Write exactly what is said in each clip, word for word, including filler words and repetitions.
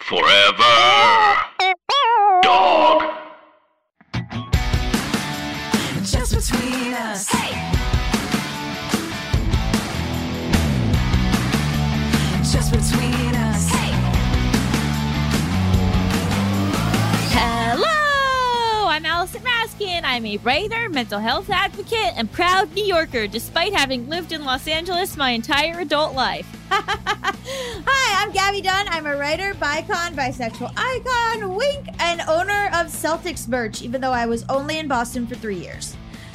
Forever Dog. Just between us. Hey. Just between us. Hey. Hello, I'm Allison Raskin. I'm a writer, mental health advocate, and proud New Yorker, despite having lived in Los Angeles my entire adult life. Hi, I'm Gabby Dunn. I'm a writer, bicon, bisexual icon, wink, and owner of Celtics merch, even though I was only in Boston for three years.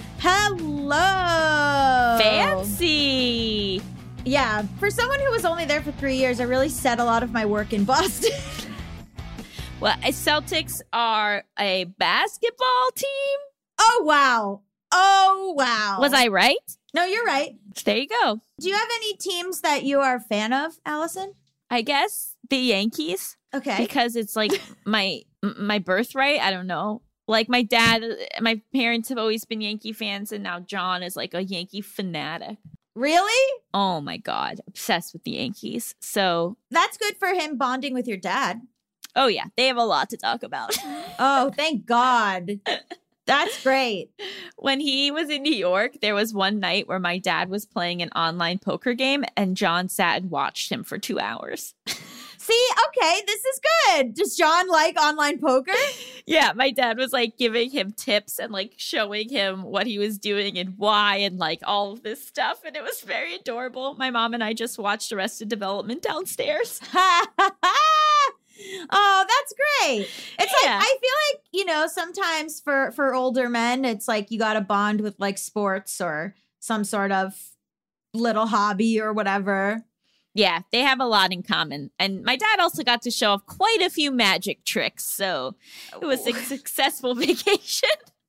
Hello! Fancy! Yeah, for someone who was only there for three years, I really set a lot of my work in Boston. Well, Celtics are a basketball team? Oh, wow. Oh, wow. Was I right? No, you're right. There you go. Do you have any teams that you are a fan of, Allison? I guess the Yankees. Okay. Because it's like my my birthright. I don't know. Like my dad, my parents have always been Yankee fans, and now John is like a Yankee fanatic. Really? Oh my God. Obsessed with the Yankees. So that's good for him bonding with your dad. Oh yeah. They have a lot to talk about. Oh, thank God. That's great. When he was in New York, there was one night where my dad was playing an online poker game and John sat and watched him for two hours. See, okay, this is good. Does John like online poker? Yeah, my dad was like giving him tips and like showing him what he was doing and why and like all of this stuff. And it was very adorable. My mom and I just watched Arrested Development downstairs. Oh, that's great. It's Yeah. like, I feel like, you know, sometimes for, for older men, it's like you got to bond with like sports or some sort of little hobby or whatever. Yeah, they have a lot in common. And my dad also got to show off quite a few magic tricks. So it was a successful vacation.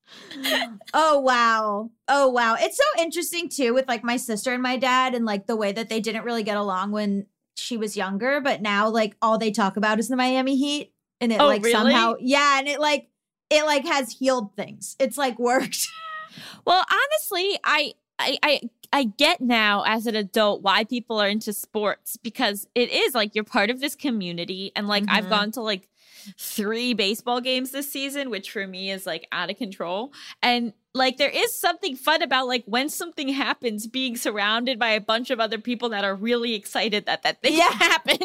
Oh, wow. Oh, wow. It's so interesting, too, with like my sister and my dad and like the way that they didn't really get along when she was younger. But now like all they talk about is the Miami Heat. And it Oh, like really? somehow. Yeah. And it like it like has healed things. It's like worked. Well, honestly, I, I, I, I get now as an adult why people are into sports, because it is like you're part of this community. And like I've Mhm. gone to like three baseball games this season, which for me is like out of control. And like there is something fun about like when something happens, being surrounded by a bunch of other people that are really excited that that thing Yeah. happened.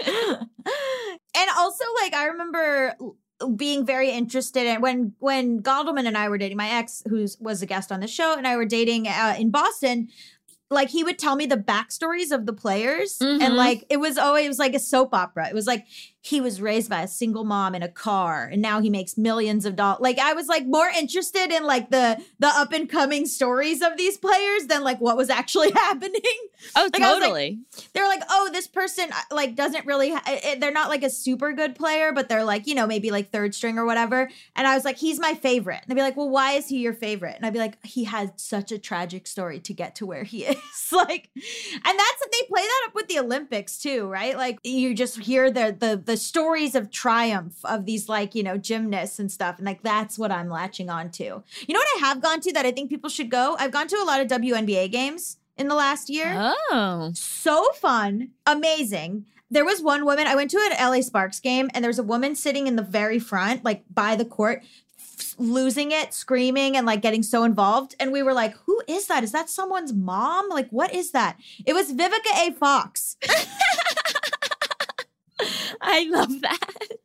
And also, like, I remember being very interested in when when Gondelman and I were dating, my ex, who was a guest on the show, and I were dating uh, in Boston. Like, he would tell me the backstories of the players. Mhm. And, like, it was always like a soap opera. It was like he was raised by a single mom in a car, and now he makes millions of dollars. Like, I was, like, more interested in, like, the the up-and-coming stories of these players than, like, what was actually happening. Oh, Like, I was like, totally. They're like, oh, this person, like, doesn't really, ha- it- they're not, like, a super good player, but they're, like, you know, maybe, like, third string or whatever. And I was like, he's my favorite. And they'd be like, well, why is he your favorite? And I'd be like, he had such a tragic story to get to where he is. Like, and that's, they play that up with the Olympics, too, right? Like, you just hear the, the, the stories of triumph of these, like, you know, gymnasts and stuff. And, like, that's what I'm latching on to. You know what I have gone to that I think people should go? I've gone to a lot of W N B A games in the last year. Oh. So fun. Amazing. There was one woman, I went to an L A Sparks game, and there was a woman sitting in the very front, like by the court, f- losing it, screaming, and like getting so involved. And we were like, who is that? Is that someone's mom? Like, what is that? It was Vivica A. Fox. I love that.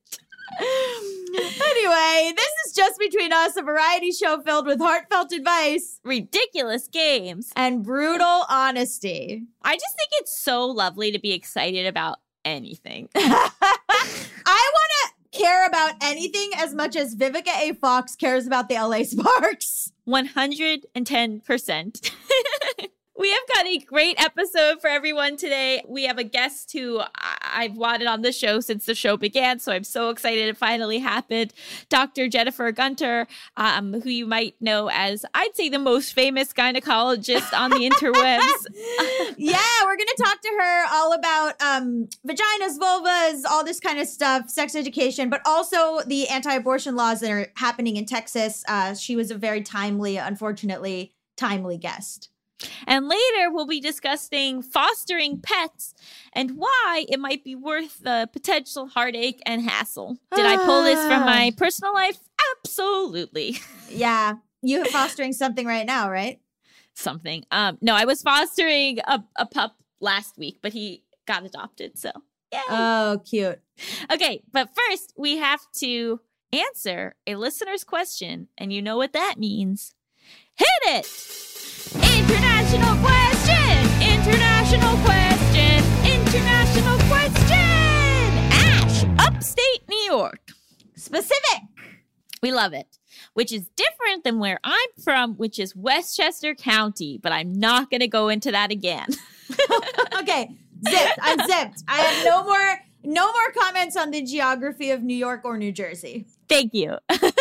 Anyway, this is Just Between Us, a variety show filled with heartfelt advice Ridiculous games. and brutal honesty. I just think it's so lovely to be excited about anything. I want to care about anything as much as Vivica A. Fox cares about the L A Sparks. one hundred ten percent. We have got a great episode for everyone today. We have a guest who I- I've wanted on the show since the show began, so I'm so excited it finally happened. Doctor Jennifer Gunter, um, who you might know as, I'd say, the most famous gynecologist on the interwebs. Yeah, we're going to talk to her all about um, vaginas, vulvas, all this kind of stuff, sex education, but also the anti-abortion laws that are happening in Texas. Uh, she was a very timely, unfortunately, timely guest. And later, we'll be discussing fostering pets and why it might be worth the potential heartache and hassle. Did I pull this from my personal life? Absolutely. Yeah. You're fostering something right now, right? Something. Um, no, I was fostering a, a pup last week, but he got adopted, so yay. Oh, cute. Okay, but first, we have to answer a listener's question, and you know what that means. Hit it! International question! International question! International question! Ash, upstate New York. Specific. We love it, which is different than where I'm from, which is Westchester County, but I'm not going to go into that again. Okay, zipped. I'm zipped. I have no more no more comments on the geography of New York or New Jersey. Thank you.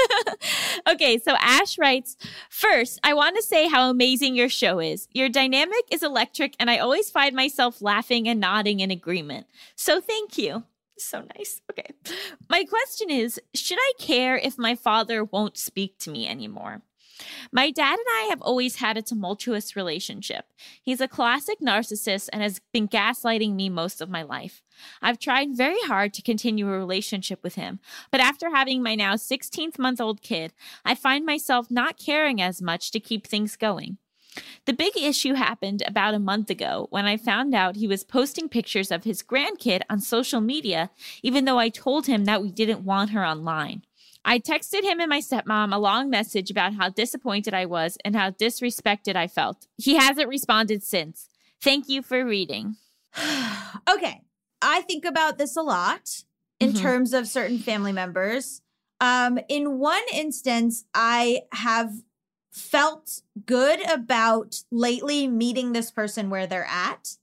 Okay, so Ash writes, first, I want to say how amazing your show is. Your dynamic is electric, and I always find myself laughing and nodding in agreement. So thank you. So nice. Okay. My question is, should I care if my father won't speak to me anymore? My dad and I have always had a tumultuous relationship. He's a classic narcissist and has been gaslighting me most of my life. I've tried very hard to continue a relationship with him, but after having my now sixteenth-month-old kid, I find myself not caring as much to keep things going. The big issue happened about a month ago when I found out he was posting pictures of his grandkid on social media, even though I told him that we didn't want her online. I texted him and my stepmom a long message about how disappointed I was and how disrespected I felt. He hasn't responded since. Thank you for reading. Okay. I think about this a lot in Mhm. terms of certain family members. Um, in one instance, I have felt good about lately meeting this person where they're at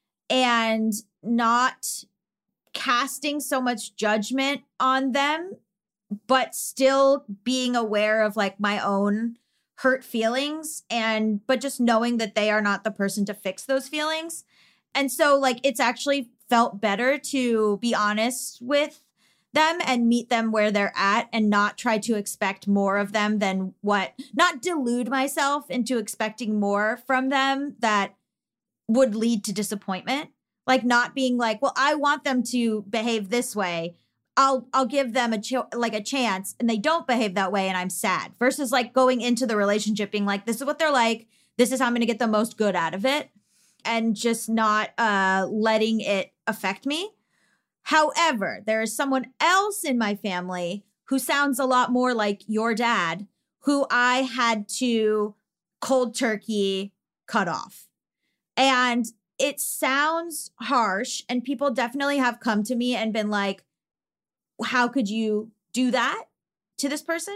and not casting so much judgment on them, but still being aware of like my own hurt feelings and but just knowing that they are not the person to fix those feelings. And so like it's actually felt better to be honest with them and meet them where they're at and not try to expect more of them than what, not delude myself into expecting more from them that would lead to disappointment. Like not being like, well, I want them to behave this way. I'll I'll give them a ch- like a chance and they don't behave that way and I'm sad versus like going into the relationship being like, this is what they're like. This is how I'm going to get the most good out of it and just not uh, letting it affect me. However, there is someone else in my family who sounds a lot more like your dad, who I had to cold turkey cut off. And it sounds harsh, and people definitely have come to me and been like, how could you do that to this person?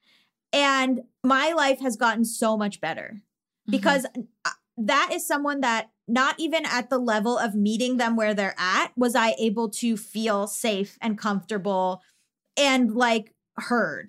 And my life has gotten so much better because that is someone that not even at the level of meeting them where they're at was I able to feel safe and comfortable and like heard.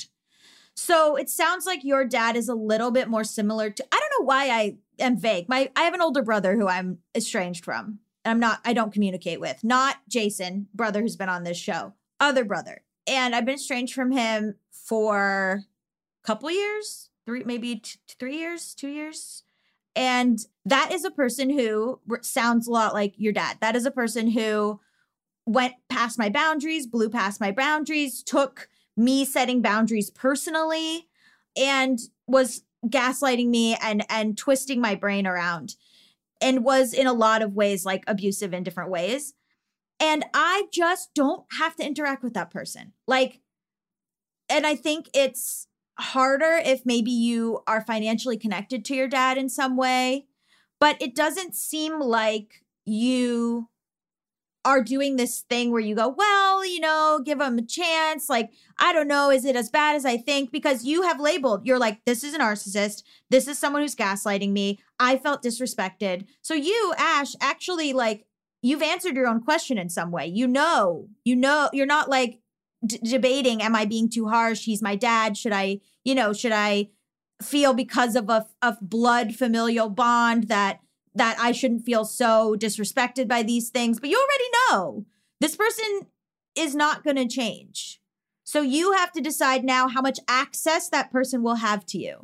So it sounds like your dad is a little bit more similar to, I don't know why I am vague. My I have an older brother who I'm estranged from. And I'm not, I don't communicate with. Not Jason, brother who's been on this show. Other brother. And I've been estranged from him for a couple years, three, maybe t- three years, two years. And that is a person who sounds a lot like your dad. That is a person who went past my boundaries, blew past my boundaries, took me setting boundaries personally, and was gaslighting me and, and twisting my brain around, and was in a lot of ways like abusive in different ways. And I just don't have to interact with that person. Like, and I think it's harder if maybe you are financially connected to your dad in some way, but it doesn't seem like you are doing this thing where you go, well, you know, give him a chance. Like, I don't know, is it as bad as I think? Because you have labeled, you're like, this is a narcissist. This is someone who's gaslighting me. I felt disrespected. So you, Ash, actually like, you've answered your own question in some way. You know, you know, you're not like d- debating, am I being too harsh? He's my dad. Should I, you know, should I feel because of a of blood familial bond that that I shouldn't feel so disrespected by these things? But you already know this person is not going to change. So you have to decide now how much access that person will have to you.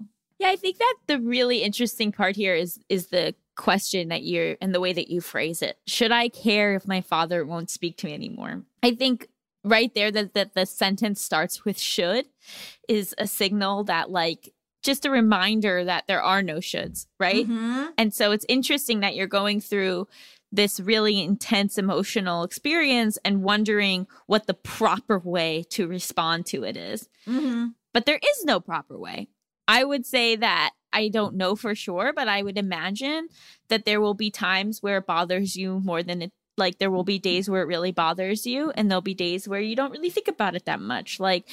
Yeah, I think that the really interesting part here is is the question that you're and the way that you phrase it. Should I care if my father won't speak to me anymore? I think right there that, that the sentence starts with should is a signal that, like, just a reminder that there are no shoulds, right? Mm-hmm. And so it's interesting that you're going through this really intense emotional experience and wondering what the proper way to respond to it is. Mm-hmm. But there is no proper way. I would say that I don't know for sure, but I would imagine that there will be times where it bothers you more than it, like there will be days where it really bothers you, and there'll be days where you don't really think about it that much. Like,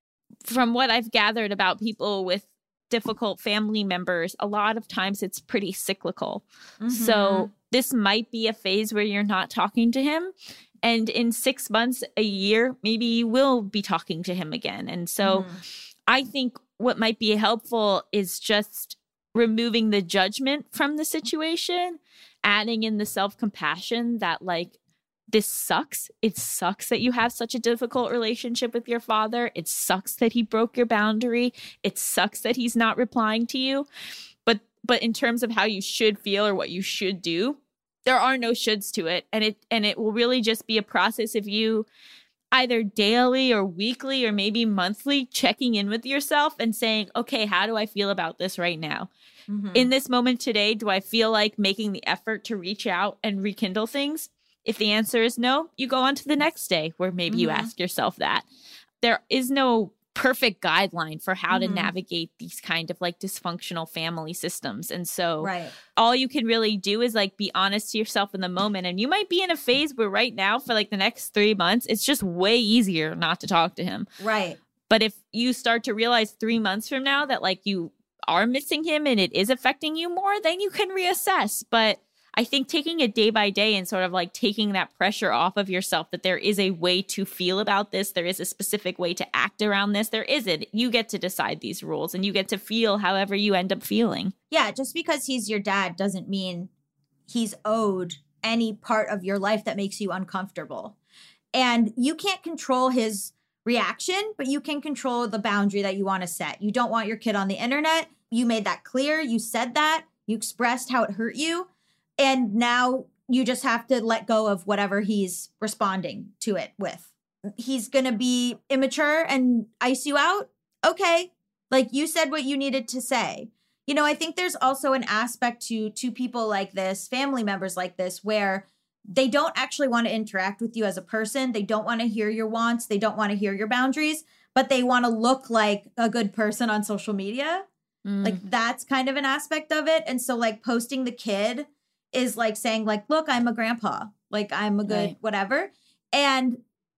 from what I've gathered about people with difficult family members, a lot of times it's pretty cyclical. Mm-hmm. So this might be a phase where you're not talking to him, and in six months, a year, maybe you will be talking to him again. And so Mm-hmm. I think what might be helpful is just removing the judgment from the situation, adding in the self-compassion that, like, this sucks. It sucks that you have such a difficult relationship with your father. It sucks that he broke your boundary. It sucks that he's not replying to you. But but in terms of how you should feel or what you should do, there are no shoulds to it. And it and it will really just be a process of you either daily or weekly or maybe monthly checking in with yourself and saying, okay, how do I feel about this right now? Mm-hmm. In this moment today, do I feel like making the effort to reach out and rekindle things? If the answer is no, you go on to the next day where maybe you Mhm. ask yourself that. There is no perfect guideline for how Mhm. to navigate these kind of like dysfunctional family systems. And so Right. all you can really do is like be honest to yourself in the moment. And you might be in a phase where right now for like the next three months, it's just way easier not to talk to him. Right. But if you start to realize three months from now that like you are missing him and it is affecting you more, then you can reassess. But I think taking it day by day and sort of like taking that pressure off of yourself that there is a way to feel about this, there is a specific way to act around this, there isn't. You get to decide these rules and you get to feel however you end up feeling. Yeah, just because he's your dad doesn't mean he's owed any part of your life that makes you uncomfortable. And you can't control his reaction, but you can control the boundary that you want to set. You don't want your kid on the internet. You made that clear. You said that. You expressed how it hurt you. And now you just have to let go of whatever he's responding to it with. He's going to be immature and ice you out. Okay. Like, you said what you needed to say. You know, I think there's also an aspect to to people like this, family members like this, where they don't actually want to interact with you as a person. They don't want to hear your wants. They don't want to hear your boundaries, but they want to look like a good person on social media. Mm. Like, that's kind of an aspect of it. And so, like, posting the kid is like saying, like, look, I'm a grandpa. Like, I'm a good Right. whatever. And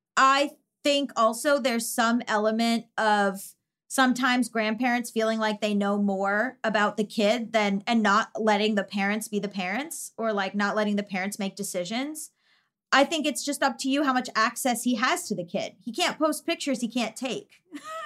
I think also there's some element of sometimes grandparents feeling like they know more about the kid than and not letting the parents be the parents, or like not letting the parents make decisions. I think it's just up to you how much access he has to the kid. He can't post pictures he can't take.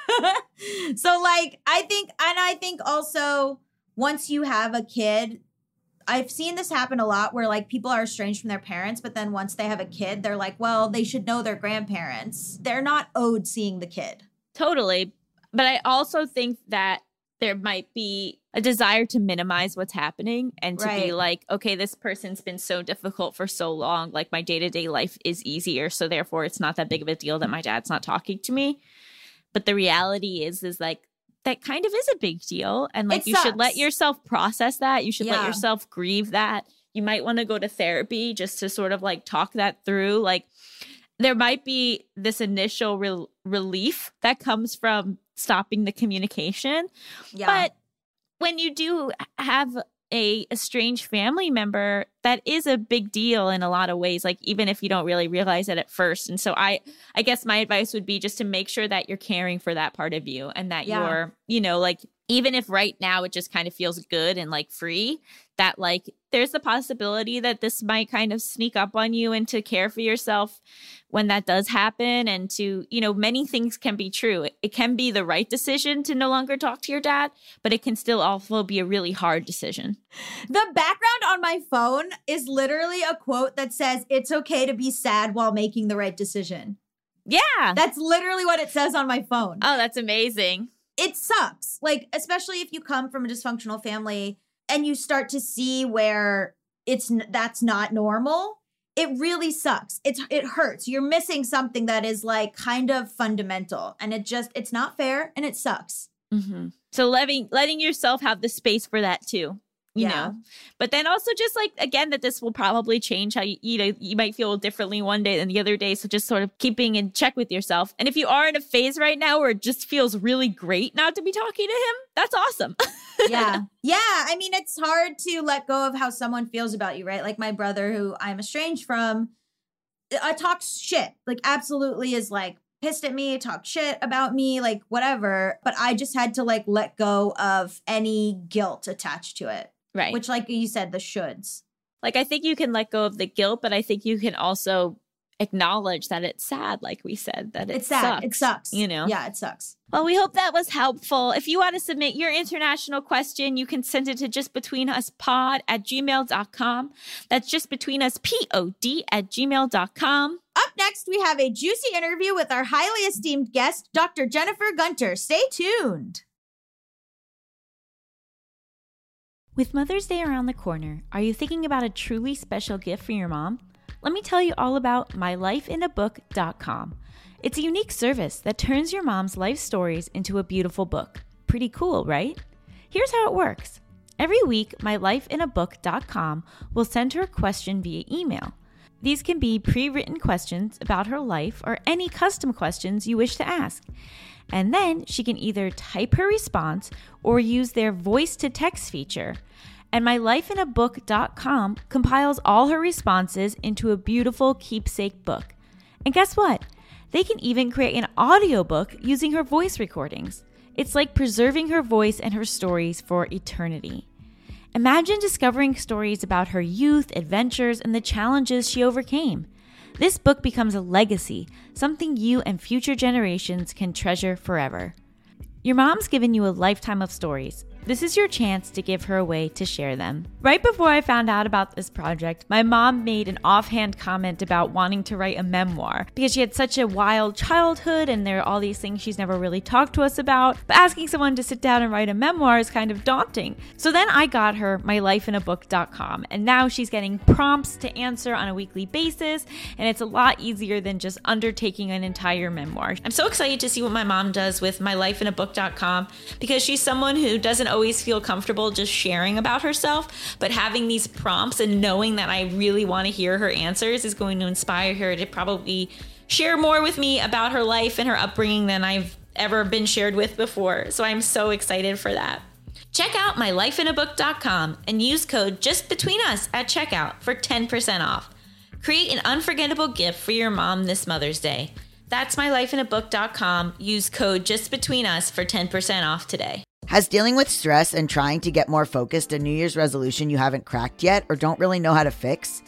So like, I think, and I think also once you have a kid, I've seen this happen a lot where like people are estranged from their parents, but then once they have a kid, they're like, well, they should know their grandparents. They're not owed seeing the kid. Totally. But I also think that there might be a desire to minimize what's happening and to be Right. like, okay, this person's been so difficult for so long. Like, my day-to-day life is easier. So therefore, it's not that big of a deal that my dad's not talking to me. But the reality is, is like, that kind of is a big deal. And like, It you should let sucks. yourself process that. You should let Yeah. yourself grieve that. You might want to go to therapy just to sort of like talk that through. Like, there might be this initial rel relief that comes from stopping the communication. Yeah. But when you do have a estranged family member, that is a big deal in a lot of ways, like even if you don't really realize it at first. And so I I guess my advice would be just to make sure that you're caring for that part of you and that Yeah. you're, you know, like, even if right now it just kind of feels good and like free, that like there's the possibility that this might kind of sneak up on you, and to care for yourself when that does happen. And to, you know, many things can be true. It, it can be the right decision to no longer talk to your dad, but it can still also be a really hard decision. The background on my phone is literally a quote that says, it's okay to be sad while making the right decision. Yeah. That's literally what it says on my phone. Oh, that's amazing. it sucks. Like, especially if you come from a dysfunctional family and you start to see where it's that's not normal. It really sucks. It's it hurts. You're missing something that is like kind of fundamental, and it just it's not fair and it sucks. Mm-hmm. So letting letting yourself have the space for that too. You Yeah. know, but then also just like, again, that this will probably change how you, you know, you might feel differently one day than the other day. So just sort of keeping in check with yourself. And if you are in a phase right now where it just feels really great not to be talking to him, that's awesome. Yeah. Yeah. I mean, it's hard to let go of how someone feels about you, right? Like my brother, who I'm estranged from, uh, talks shit, like absolutely is like pissed at me, talk shit about me, like whatever. But I just had to like let go of any guilt attached to it. Right. Which, like you said, the shoulds. Like, I think you can let go of the guilt, but I think you can also acknowledge that it's sad, like we said, that it It's sad. sucks. It sucks. You know? Yeah, it sucks. Well, we hope that was helpful. If you want to submit your international question, you can send it to justbetweenuspod at gmail dot com. That's justbetweenuspod at gmail dot com. Up next, we have a juicy interview with our highly esteemed guest, Doctor Jennifer Gunter. Stay tuned. With Mother's Day around the corner, are you thinking about a truly special gift for your mom? Let me tell you all about my life in a book dot com. It's a unique service that turns your mom's life stories into a beautiful book. Pretty cool, right? Here's how it works. Every week, my life in a book dot com will send her a question via email. These can be pre-written questions about her life or any custom questions you wish to ask. And then she can either type her response or use their voice-to-text feature. And my life in a book dot com compiles all her responses into a beautiful keepsake book. And guess what? They can even create an audiobook using her voice recordings. It's like preserving her voice and her stories for eternity. Imagine discovering stories about her youth, adventures, and the challenges she overcame. This book becomes a legacy, something you and future generations can treasure forever. Your mom's given you a lifetime of stories. This is your chance to give her a way to share them. Right before I found out about this project, my mom made an offhand comment about wanting to write a memoir because she had such a wild childhood and there are all these things she's never really talked to us about. But asking someone to sit down and write a memoir is kind of daunting. So then I got her my life in a book dot com, and now she's getting prompts to answer on a weekly basis, and it's a lot easier than just undertaking an entire memoir. I'm so excited to see what my mom does with my life in a book dot com because she's someone who doesn't always feel comfortable just sharing about herself, but having these prompts and knowing that I really want to hear her answers is going to inspire her to probably share more with me about her life and her upbringing than I've ever been shared with before. So I'm so excited for that. Check out my life in a book dot com and use code JustBetweenUs at checkout for ten percent off. Create an unforgettable gift for your mom this Mother's Day. That's my life in a book dot com. Use code JustBetweenUs for ten percent off today. Has dealing with stress and trying to get more focused a New Year's resolution you haven't cracked yet or don't really know how to fix?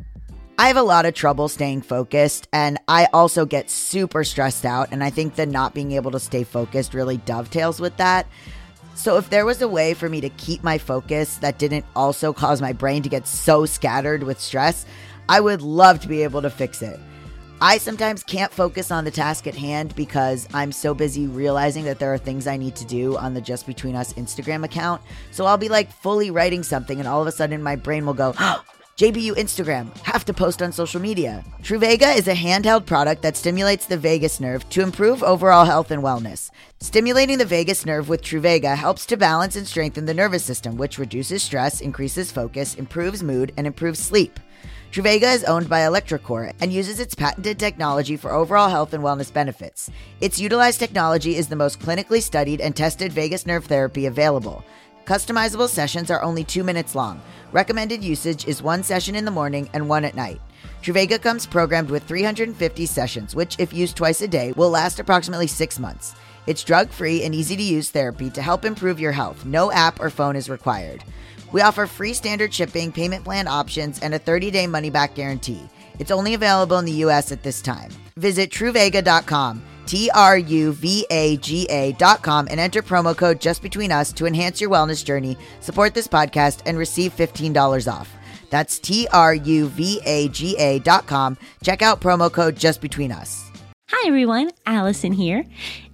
I have a lot of trouble staying focused, and I also get super stressed out, and I think that not being able to stay focused really dovetails with that. So if there was a way for me to keep my focus that didn't also cause my brain to get so scattered with stress, I would love to be able to fix it. I sometimes can't focus on the task at hand because I'm so busy realizing that there are things I need to do on the Just Between Us Instagram account. So I'll be like fully writing something and all of a sudden my brain will go, oh, J B U Instagram, have to post on social media. Truvaga is a handheld product that stimulates the vagus nerve to improve overall health and wellness. Stimulating the vagus nerve with Truvaga helps to balance and strengthen the nervous system, which reduces stress, increases focus, improves mood, and improves sleep. Truvaga is owned by electroCore and uses its patented technology for overall health and wellness benefits. Its utilized technology is the most clinically studied and tested vagus nerve therapy available. Customizable sessions are only two minutes long. Recommended usage is one session in the morning and one at night. Truvaga comes programmed with three hundred fifty sessions, which, if used twice a day, will last approximately six months. It's drug-free and easy-to-use therapy to help improve your health. No app or phone is required. We offer free standard shipping, payment plan options, and a thirty-day money-back guarantee. It's only available in the U S at this time. Visit Truvaga dot com, T R U V A G A dot com, and enter promo code JustBetweenUs to enhance your wellness journey, support this podcast, and receive fifteen dollars off. That's T R U V A G A dot com. Check out promo code JustBetweenUs. Hi everyone, Allison here.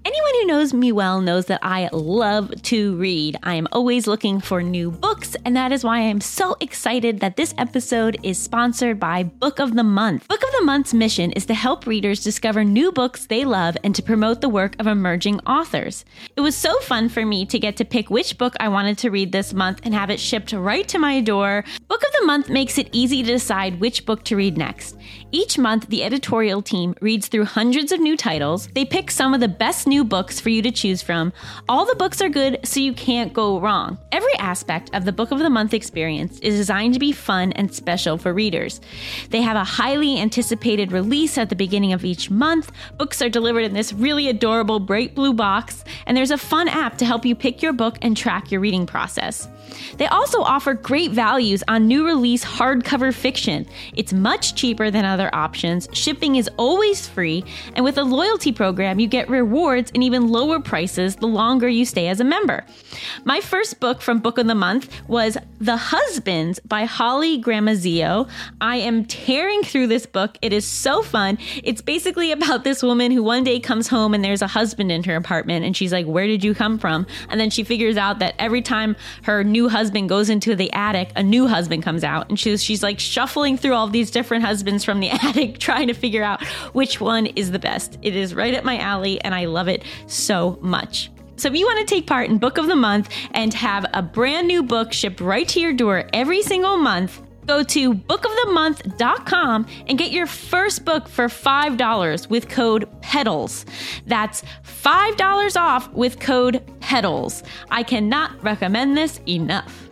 Anyone who knows me well knows that I love to read. I am always looking for new books, and that is why I am so excited that this episode is sponsored by Book of the Month. Book of the Month's mission is to help readers discover new books they love and to promote the work of emerging authors. It was so fun for me to get to pick which book I wanted to read this month and have it shipped right to my door. Book of the Month makes it easy to decide which book to read next. Each month, the editorial team reads through hundreds of new titles. They pick some of the best new books for you to choose from. All the books are good, so you can't go wrong. Every aspect of the Book of the Month experience is designed to be fun and special for readers. They have a highly anticipated release at the beginning of each month. Books are delivered in this really adorable bright blue box, and there's a fun app to help you pick your book and track your reading process. They also offer great values on new release hardcover fiction. It's much cheaper than other options, shipping is always free, and with a loyalty program, you get rewards and even lower prices the longer you stay as a member. My first book from Book of the Month was The Husbands by Holly Gramazio. I am tearing through this book. It is so fun. It's basically about this woman who one day comes home and there's a husband in her apartment, and she's like, "Where did you come from?" And then she figures out that every time her new husband goes into the attic, a new husband comes out, and she's she's like shuffling through all these different husbands from the attic, trying to figure out which one is the best. It is right up my alley, and I love it so much. So if you want to take part in Book of the Month and have a brand new book shipped right to your door every single month, go to book of the month dot com and get your first book for five dollars with code PEDALS. That's five dollars off with code PEDALS. I cannot recommend this enough.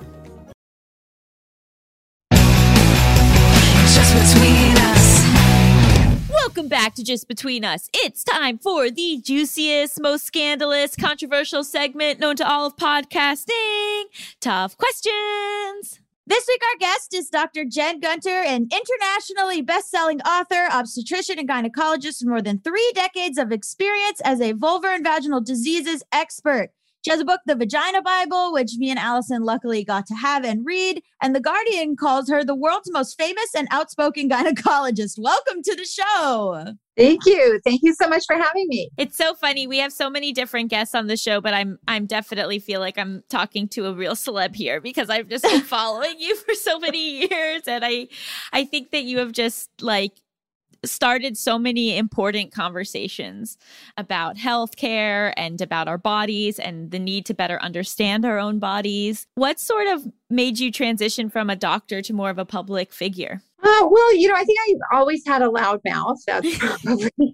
Just between us. Welcome back to Just Between Us. It's time for the juiciest, most scandalous, controversial segment known to all of podcasting. Tough questions. This week, our guest is Doctor Jen Gunter, an internationally best-selling author, obstetrician, and gynecologist with more than three decades of experience as a vulvar and vaginal diseases expert. She has a book, The Vagina Bible, which me and Allison luckily got to have and read, and The Guardian calls her the world's most famous and outspoken gynecologist. Welcome to the show. Thank you. Thank you so much for having me. It's so funny. We have so many different guests on the show, but I'm I'm definitely feel like I'm talking to a real celeb here because I've just been following you for so many years, and I I think that you have just like started so many important conversations about healthcare and about our bodies and the need to better understand our own bodies. What sort of made you transition from a doctor to more of a public figure? Uh, well, you know, I think I always had a loud mouth. That's probably.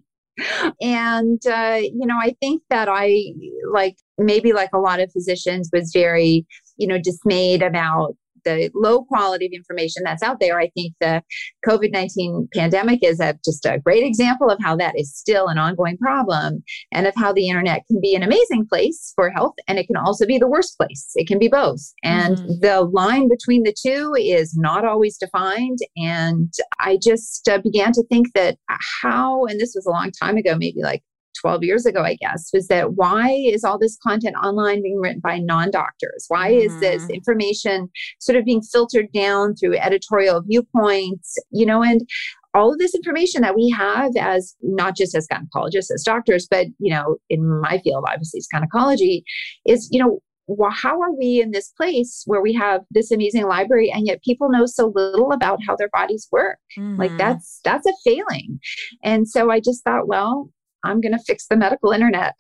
And, uh, you know, I think that I, like, maybe like a lot of physicians, was very, you know, dismayed about the low quality of information that's out there. I think the COVID nineteen pandemic is a, just a great example of how that is still an ongoing problem, and of how the internet can be an amazing place for health, and it can also be the worst place. It can be both. And mm-hmm. the line between the two is not always defined. And I just uh, began to think that how, and this was a long time ago, maybe like twelve years ago, I guess, was that why is all this content online being written by non-doctors? Why mm-hmm. is this information sort of being filtered down through editorial viewpoints, you know, and all of this information that we have as not just as gynecologists, as doctors, but, you know, in my field, obviously it's gynecology, is, you know, well, how are we in this place where we have this amazing library and yet people know so little about how their bodies work? Mm-hmm. Like that's, that's a failing. And so I just thought, well, I'm going to fix the medical internet.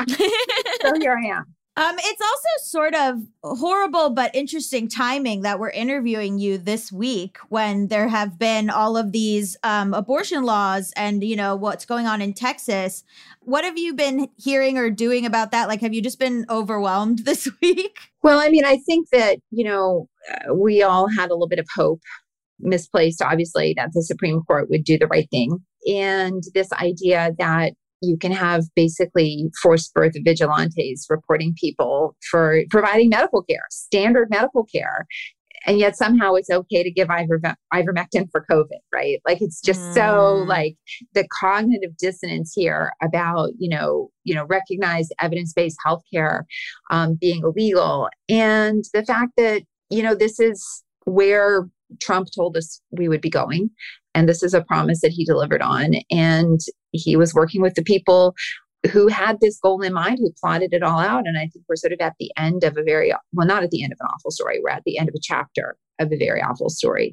So here I am. Um, it's also sort of horrible but interesting timing that we're interviewing you this week when there have been all of these um, abortion laws and, you know, what's going on in Texas. What have you been hearing or doing about that? Like, have you just been overwhelmed this week? Well, I mean, I think that, you know, uh, we all had a little bit of hope, misplaced, obviously, that the Supreme Court would do the right thing. And this idea that you can have basically forced birth vigilantes reporting people for providing medical care, standard medical care. And yet somehow it's okay to give iver- ivermectin for COVID, right? Like it's just mm. so like the cognitive dissonance here about, you know, you know, recognized evidence-based healthcare um, being illegal. And the fact that, you know, this is where Trump told us we would be going. And this is a promise that he delivered on. And he was working with the people who had this goal in mind, who plotted it all out. And I think we're sort of at the end of a very, well, not at the end of an awful story. We're at the end of a chapter of a very awful story.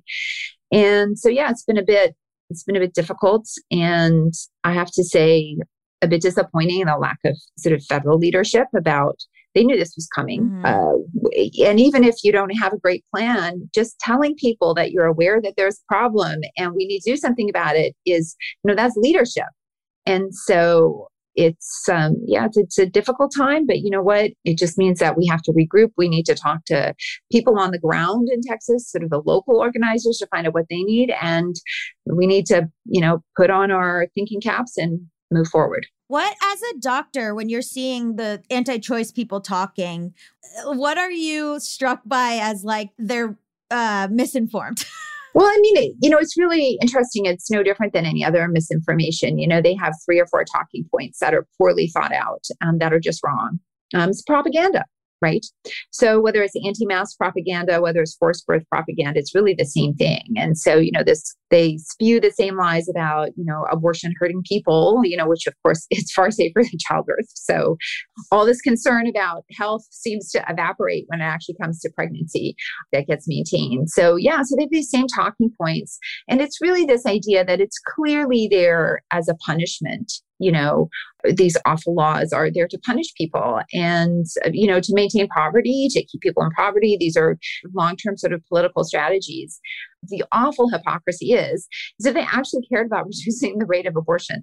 And so, yeah, it's been a bit, it's been a bit difficult. And I have to say, a bit disappointing, the lack of sort of federal leadership about, they knew this was coming. Mm-hmm. Uh, and even if you don't have a great plan, just telling people that you're aware that there's a problem and we need to do something about it is, you know, that's leadership. And so it's, um, yeah, it's, it's a difficult time, but you know what? It just means that we have to regroup. We need to talk to people on the ground in Texas, sort of the local organizers, to find out what they need. And we need to, you know, put on our thinking caps and move forward. What, as a doctor, when you're seeing the anti-choice people talking, what are you struck by as like they're uh, misinformed? Well, I mean, it, you know, it's really interesting. It's no different than any other misinformation. You know, they have three or four talking points that are poorly thought out, um, that are just wrong. Um, it's propaganda. Right. So whether it's anti-mask propaganda, whether it's forced birth propaganda, it's really the same thing. And so, you know, this, they spew the same lies about, you know, abortion hurting people, you know, which of course is far safer than childbirth. So all this concern about health seems to evaporate when it actually comes to pregnancy that gets maintained. So yeah, so they have these same talking points. And it's really this idea that it's clearly there as a punishment. You know, these awful laws are there to punish people and, you know, to maintain poverty, to keep people in poverty. These are long-term sort of political strategies. The awful hypocrisy is, is if they actually cared about reducing the rate of abortion,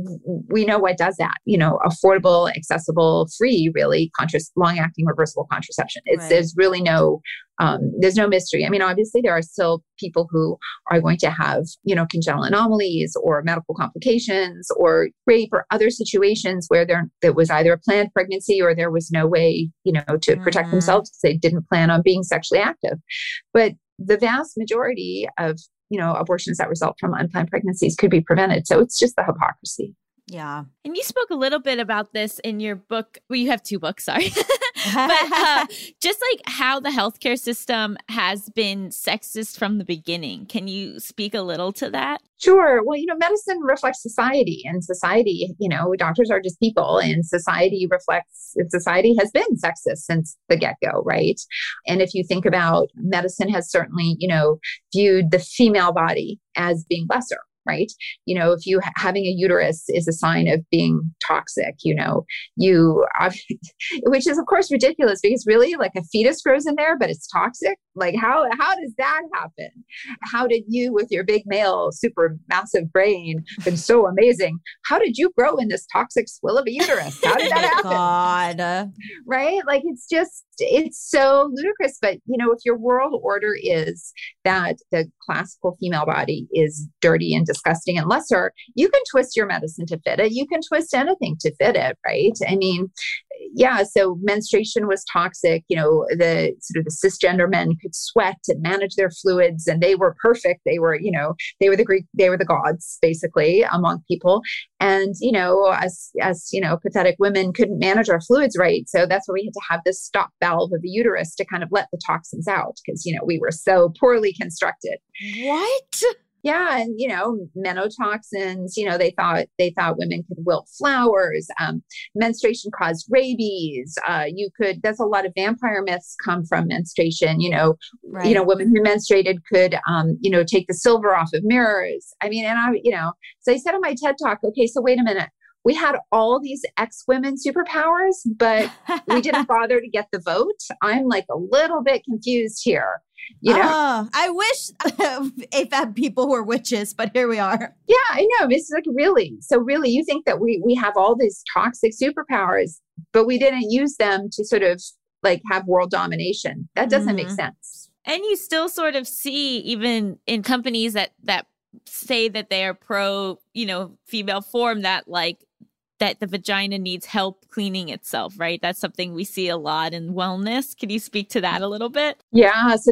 we know what does that, you know, affordable, accessible, free, really, contras- long-acting reversible contraception. It's, right. There's really no, um, there's no mystery. I mean, obviously there are still people who are going to have, you know, congenital anomalies or medical complications or rape or other situations where there, there was either a planned pregnancy or there was no way, you know, to protect mm-hmm. themselves because they didn't plan on being sexually active. But the vast majority of, you know, abortions that result from unplanned pregnancies could be prevented. So it's just the hypocrisy. Yeah. And you spoke a little bit about this in your book. Well, you have two books, sorry. but uh, just like how the healthcare system has been sexist from the beginning. Can you speak a little to that? Sure. Well, you know, medicine reflects society, and society, you know, doctors are just people, and society reflects, society has been sexist since the get-go, right? And if you think about medicine has certainly, you know, viewed the female body as being lesser. Right. You know, if you ha- having a uterus is a sign of being toxic, you know, you, uh, which is of course ridiculous because really like a fetus grows in there, but it's toxic. Like how, how does that happen? How did you with your big male, super massive brain been so amazing? How did you grow in this toxic swill of a uterus? How did that happen? God. Right. Like it's just, it's so ludicrous. But, you know, if your world order is that the classical female body is dirty and disgusting and lesser, you can twist your medicine to fit it. You can twist anything to fit it. Right. I mean, yeah. So menstruation was toxic. You know, the sort of the cisgender men could sweat and manage their fluids and they were perfect. They were, you know, they were the Greek, they were the gods basically among people. And, you know, as, as, you know, pathetic women couldn't manage our fluids right. So that's why we had to have this stop valve of the uterus to kind of let the toxins out because, you know, we were so poorly constructed. What? Yeah. And, you know, menotoxins, you know, they thought, they thought women could wilt flowers. Um, menstruation caused rabies. Uh, you could, that's a lot of vampire myths come from menstruation, you know, right. you know, women who menstruated could, um, you know, take the silver off of mirrors. I mean, and I, you know, so I said on my TED Talk, okay, so wait a minute. We had all these ex-women superpowers, but we didn't bother to get the vote. I'm like a little bit confused here. You know, oh, I wish A F A B people were witches, but here we are. Yeah, I know. It's like really. So really, you think that we we have all these toxic superpowers, but we didn't use them to sort of like have world domination. That doesn't mm-hmm. make sense. And you still sort of see even in companies that that say that they are pro, you know, female form that like that the vagina needs help cleaning itself, right? That's something we see a lot in wellness. Can you speak to that a little bit? Yeah. So the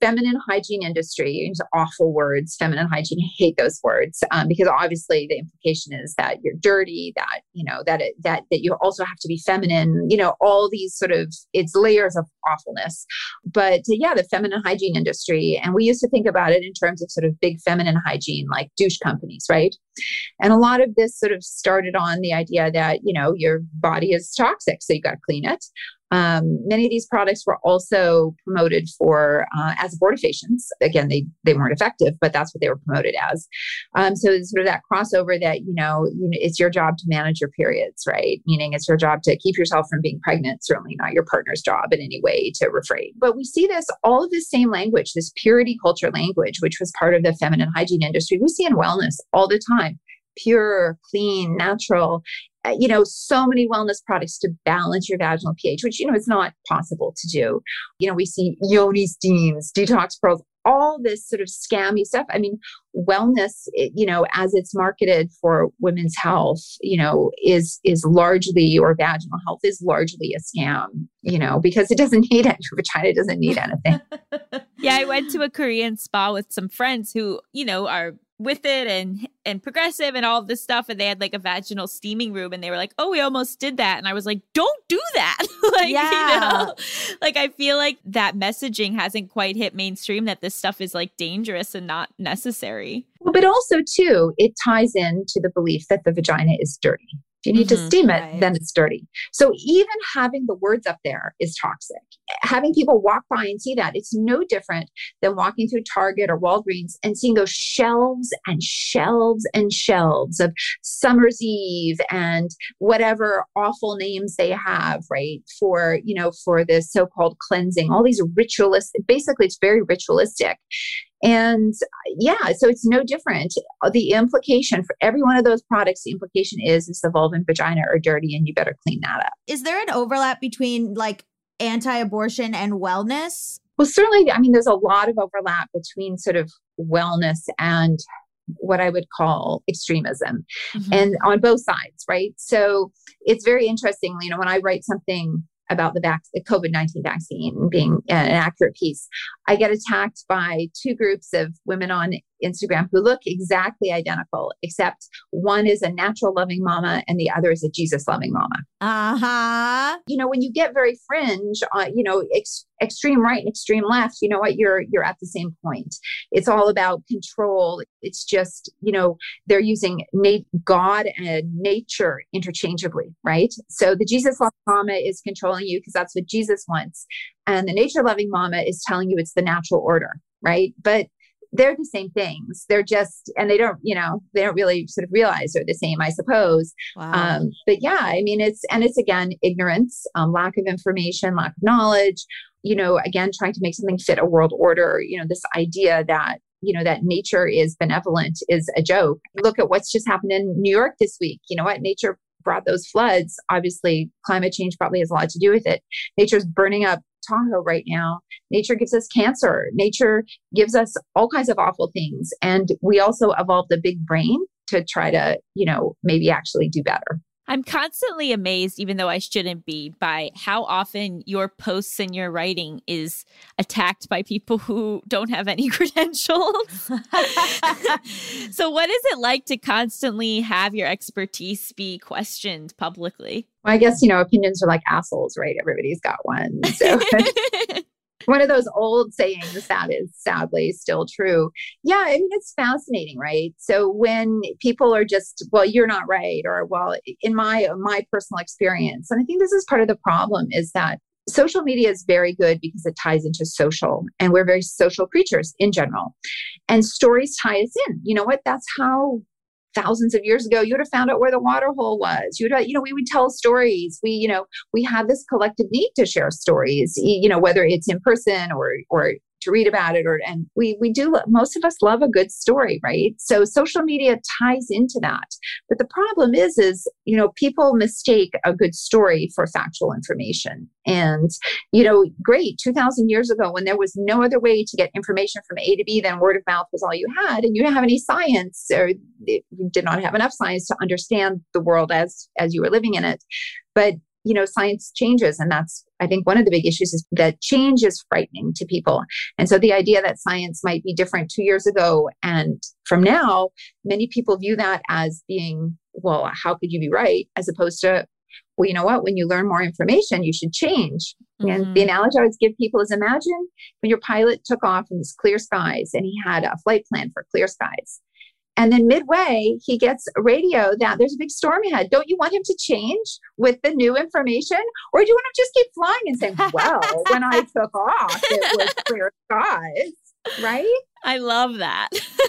feminine hygiene industry, these awful words, feminine hygiene, I hate those words um, because obviously the implication is that you're dirty, that, you know, that, it, that, that you also have to be feminine, you know, all these sort of, it's layers of awfulness. But uh, yeah, the feminine hygiene industry. And we used to think about it in terms of sort of big feminine hygiene, like douche companies, right? And a lot of this sort of started on the idea that, you know, your body is toxic, so you got to clean it. Um, many of these products were also promoted for uh, as abortifacients. Again, they they weren't effective, but that's what they were promoted as. Um, so it's sort of that crossover that, you know, you know, it's your job to manage your periods, right? Meaning it's your job to keep yourself from being pregnant, certainly not your partner's job in any way to refrain. But we see this, all of this same language, this purity culture language, which was part of the feminine hygiene industry, we see in wellness all the time. Pure, clean, natural, uh, you know, so many wellness products to balance your vaginal pH, which, you know, is not possible to do. You know, we see yoni steams, detox pearls, all this sort of scammy stuff. I mean, wellness, it, you know, as it's marketed for women's health, you know, is, is largely, or vaginal health is largely a scam, you know, because it doesn't need it. Your vagina doesn't need anything. Yeah, I went to a Korean spa with some friends who, you know, are with it and and progressive and all of this stuff, and they had like a vaginal steaming room, and they were like, oh, we almost did that. And I was like, don't do that. Like, Yeah. you know, like I feel like that messaging hasn't quite hit mainstream, that this stuff is like dangerous and not necessary. Well, but also too, it ties into the belief that the vagina is dirty. If you need Mhm. to steam it, Right. then it's dirty. So even having the words up there is toxic. Having people walk by and see that, it's no different than walking through Target or Walgreens and seeing those shelves and shelves and shelves of Summer's Eve and whatever awful names they have, right? For, you know, for this so-called cleansing, all these ritualistic, basically it's very ritualistic. And yeah, so it's no different. The implication for every one of those products, the implication is, is the vulva and vagina are dirty and you better clean that up. Is there an overlap between like anti-abortion and wellness? Well, certainly, I mean, there's a lot of overlap between sort of wellness and what I would call extremism, Mhm. and on both sides, right? So it's very interesting, you know, when I write something about the, vac- the COVID nineteen vaccine being an accurate piece, I get attacked by two groups of women on Instagram who look exactly identical, except one is a natural loving mama and the other is a Jesus loving mama. Uh-huh. You know, when you get very fringe, uh, you know, ex- extreme right and extreme left, you know what, you're, you're at the same point. It's all about control. It's just, you know, they're using na- God and nature interchangeably, right? So the Jesus loving mama is controlling you because that's what Jesus wants. And the nature loving mama is telling you it's the natural order, right? But they're the same things. They're just, and they don't, you know, they don't really sort of realize they're the same, I suppose. Wow. Um, but yeah, I mean, it's, and it's again, ignorance, um, lack of information, lack of knowledge, you know, again, trying to make something fit a world order, you know, this idea that, you know, that nature is benevolent is a joke. Look at what's just happened in New York this week. You know what? Nature brought those floods. Obviously, climate change probably has a lot to do with it. Nature's burning up Tahoe right now. Nature gives us cancer. Nature gives us all kinds of awful things. And we also evolved a big brain to try to, you know, maybe actually do better. I'm constantly amazed, even though I shouldn't be, by how often your posts and your writing is attacked by people who don't have any credentials. So what is it like to constantly have your expertise be questioned publicly? Well, I guess, you know, opinions are like assholes, right? Everybody's got one. So one of those old sayings that is sadly still true. Yeah, I mean, it's fascinating, right? So when people are just, well, you're not right, or well, in my my personal experience, and I think this is part of the problem, is that social media is very good because it ties into social, and we're very social creatures in general. And stories tie us in. You know what? That's how thousands of years ago, you would have found out where the water hole was. You would have, you know, we would tell stories. We, you know, we have this collective need to share stories, you know, whether it's in person or, or to read about it, or, and we, we do, most of us love a good story, right? So social media ties into that. But the problem is, is, you know, people mistake a good story for factual information. And, you know, great, two thousand years ago, when there was no other way to get information from A to B than word of mouth was all you had, and you didn't have any science, or you did not have enough science to understand the world as, as you were living in it. But you know, science changes. And that's, I think one of the big issues is that change is frightening to people. And so the idea that science might be different two years ago and from now, many people view that as being, well, how could you be right? As opposed to, well, you know what, when you learn more information, you should change. Mm-hmm. And the analogy I always give people is imagine when your pilot took off in this clear skies and he had a flight plan for clear skies. And then midway, he gets a radio that there's a big storm ahead. Don't you want him to change with the new information? Or do you want him to just keep flying and say, well, when I took off, it was clear skies, right? I love that.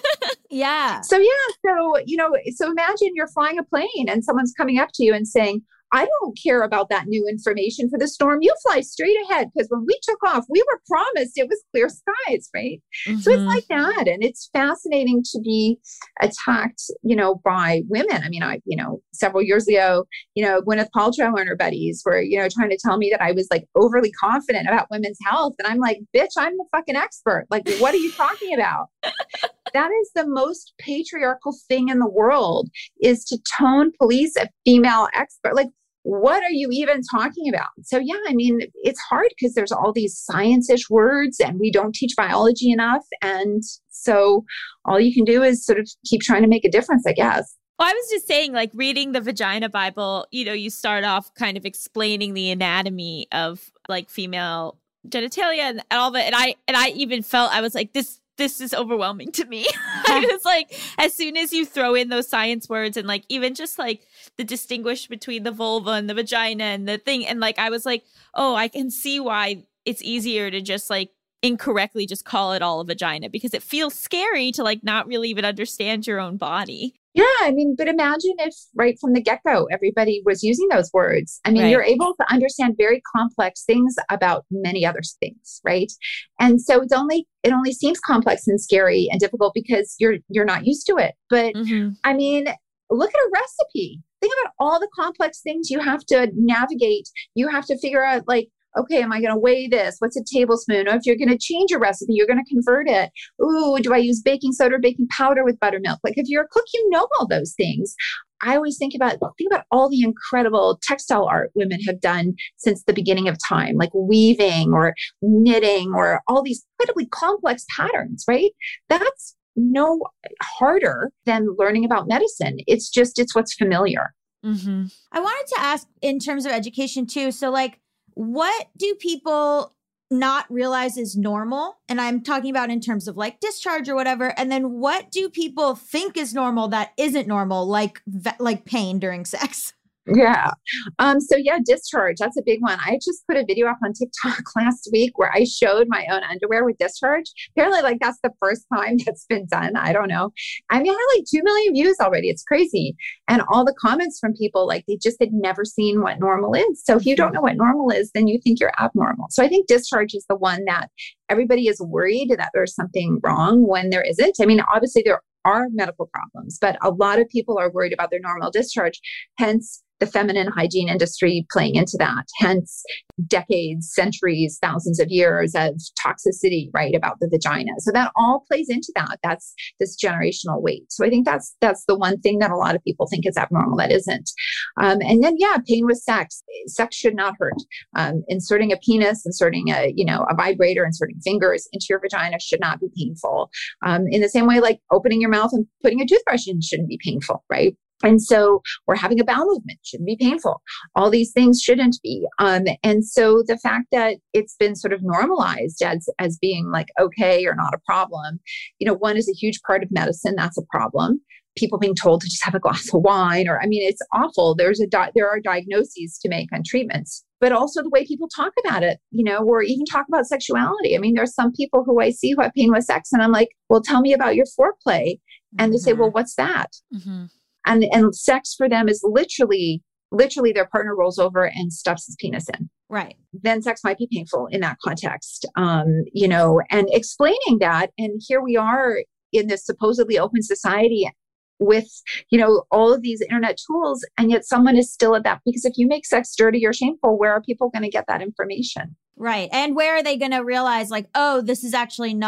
Yeah. So, yeah. So, you know, so imagine you're flying a plane and someone's coming up to you and saying, I don't care about that new information for the storm. You fly straight ahead because when we took off, we were promised it was clear skies, right? Mm-hmm. So it's like that. And it's fascinating to be attacked, you know, by women. I mean, I, you know, several years ago, you know, Gwyneth Paltrow and her buddies were, you know, trying to tell me that I was like overly confident about women's health. And I'm like, bitch, I'm the fucking expert. Like, what are you talking about? That is the most patriarchal thing in the world, is to tone police a female expert. Like, what are you even talking about? So, yeah, I mean, it's hard because there's all these science-ish words and we don't teach biology enough. And so all you can do is sort of keep trying to make a difference, I guess. Well, I was just saying, like, reading the Vagina Bible, you know, you start off kind of explaining the anatomy of like female genitalia and all that. And I, and I even felt, I was like, this, this is overwhelming to me. I was like, as soon as you throw in those science words and like, even just like the distinguish between the vulva and the vagina and the thing. And like, I was like, oh, I can see why it's easier to just like incorrectly just call it all a vagina, because it feels scary to like not really even understand your own body. Yeah, I mean, but imagine if right from the get-go, everybody was using those words. I mean, Right. You're able to understand very complex things about many other things, right? And so it's only, it only seems complex and scary and difficult because you're, you're not used to it. But Mm-hmm. I mean, look at a recipe. Think about all the complex things you have to navigate. You have to figure out like, okay, am I going to weigh this? What's a tablespoon? Or if you're going to change a recipe, you're going to convert it. Ooh, do I use baking soda or baking powder with buttermilk? Like if you're a cook, you know all those things. I always think about, think about all the incredible textile art women have done since the beginning of time, like weaving or knitting or all these incredibly complex patterns, right? That's no harder than learning about medicine. It's just, it's what's familiar. Mm-hmm. I wanted to ask in terms of education too. So like, what do people not realize is normal? And I'm talking about in terms of like discharge or whatever. And then what do people think is normal that isn't normal, like ve- like pain during sex? Yeah. Um, so yeah, discharge, that's a big one. I just put a video up on TikTok last week where I showed my own underwear with discharge. Apparently like that's the first time that's been done. I don't know. I mean, I had like two million views already. It's crazy. And all the comments from people, like they just had never seen what normal is. So if you don't know what normal is, then you think you're abnormal. So I think discharge is the one that everybody is worried that there's something wrong when there isn't. I mean, obviously there are medical problems, but a lot of people are worried about their normal discharge. Hence, the feminine hygiene industry playing into that, hence decades, centuries, thousands of years of toxicity, right, about the vagina. So that all plays into that. That's this generational weight. So I think that's that's the one thing that a lot of people think is abnormal that isn't. Um, and then, yeah, pain with sex. Sex should not hurt. Um, inserting a penis, inserting a, you know, a vibrator, inserting fingers into your vagina should not be painful. Um, in the same way, like opening your mouth and putting a toothbrush in shouldn't be painful, right? And so, or having a bowel movement shouldn't be painful. All these things shouldn't be. Um, and so the fact that it's been sort of normalized as, as being like, okay, or not a problem, you know, one is a huge part of medicine. That's a problem. People being told to just have a glass of wine, or, I mean, it's awful. There's a, di- there are diagnoses to make on treatments, but also the way people talk about it, you know, or even talk about sexuality. I mean, there's some people who I see who have pain with sex and I'm like, well, tell me about your foreplay. And they say, well, what's that? Mm-hmm. And and sex for them is literally, literally their partner rolls over and stuffs his penis in. Right. Then sex might be painful in that context, um, you know, and explaining that. And here we are in this supposedly open society with, you know, all of these internet tools. And yet someone is still at that, because if you make sex dirty or shameful, where are people going to get that information? Right. And where are they going to realize like, oh, this is actually not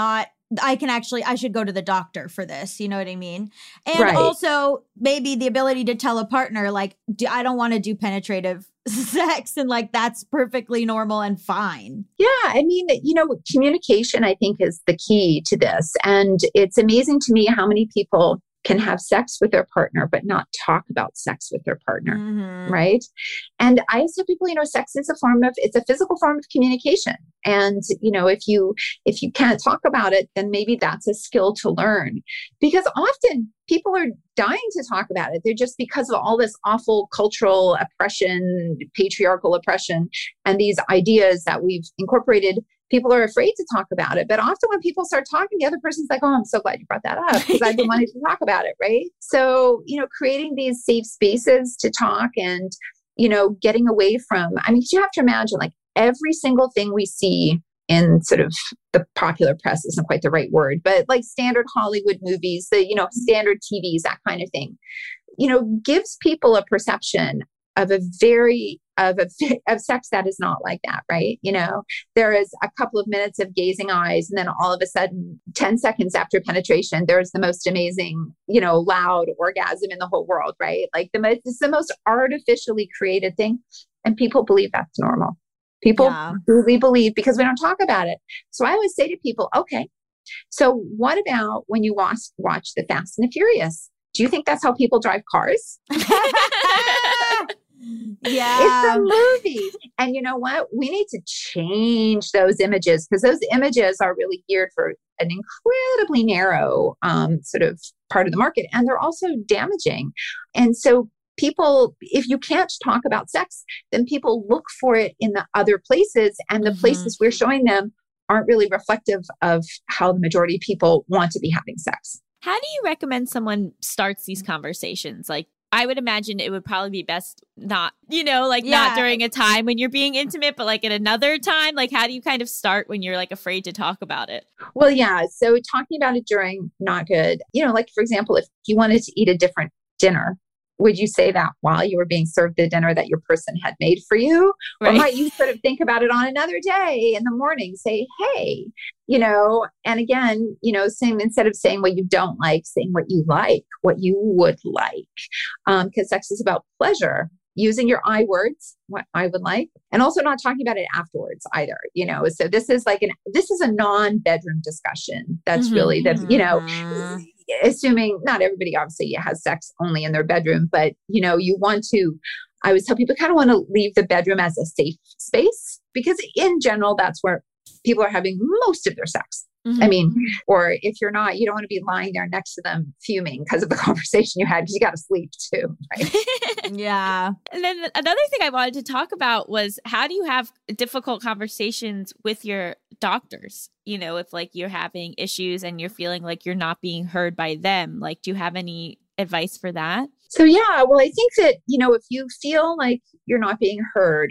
I can actually, I should go to the doctor for this. You know what I mean? And Right. also maybe the ability to tell a partner, like, do, I don't want to do penetrative sex. And like, that's perfectly normal and fine. Yeah, I mean, you know, communication, I think, is the key to this. And it's amazing to me how many people can have sex with their partner, but not talk about sex with their partner. Mhm. Right. And I always tell people, you know, sex is a form of, it's a physical form of communication. And, you know, if you, if you can't talk about it, then maybe that's a skill to learn, because often people are dying to talk about it. They're just, because of all this awful cultural oppression, patriarchal oppression, and these ideas that we've incorporated, people are afraid to talk about it. But often when people start talking, the other person's like, oh, I'm so glad you brought that up, because I've been wanting to talk about it. Right. So, you know, creating these safe spaces to talk and, you know, getting away from, I mean, you have to imagine, like, every single thing we see in sort of the popular press isn't quite the right word, but like standard Hollywood movies, the, you know, standard T Vs, that kind of thing, you know, gives people a perception of a very, of a, of sex that is not like that, right? You know, there is a couple of minutes of gazing eyes, and then all of a sudden, ten seconds after penetration, there's the most amazing, you know, loud orgasm in the whole world, right? Like the most, it's the most artificially created thing. And people believe that's normal. People Yeah. really believe, because we don't talk about it. So I always say to people, okay, so what about when you watch, watch the Fast and the Furious? Do you think that's how people drive cars? Yeah. It's a movie. And you know what? We need to change those images, because those images are really geared for an incredibly narrow um, sort of part of the market. And they're also damaging. And so people, if you can't talk about sex, then people look for it in the other places. And the Mhm. places we're showing them aren't really reflective of how the majority of people want to be having sex. How do you recommend someone starts these conversations? Like, I would imagine it would probably be best not, you know, like Yeah. not during a time when you're being intimate, but like at another time. Like, how do you kind of start when you're like afraid to talk about it? Well, yeah. So talking about it during, not good. You know, like, for example, if you wanted to eat a different dinner, would you say that while you were being served the dinner that your person had made for you? Or Right. might you sort of think about it on another day in the morning, say, hey, you know, and again, you know, same, instead of saying what you don't like, saying what you like, what you would like. Um, because sex is about pleasure, using your I words, what I would like, and also not talking about it afterwards either, you know. So this is like an, this is a non-bedroom discussion. That's Mhm. really the, you know, Mhm. assuming not everybody obviously has sex only in their bedroom, but you know, you want to, I always tell people, kind of want to leave the bedroom as a safe space, because in general, that's where people are having most of their sex. Mhm. I mean, or if you're not, you don't want to be lying there next to them fuming because of the conversation you had, because you got to sleep too, right? Yeah. And then another thing I wanted to talk about was, how do you have difficult conversations with your doctors? You know, if like you're having issues and you're feeling like you're not being heard by them, like, do you have any advice for that? So, yeah, well, I think that, you know, if you feel like you're not being heard,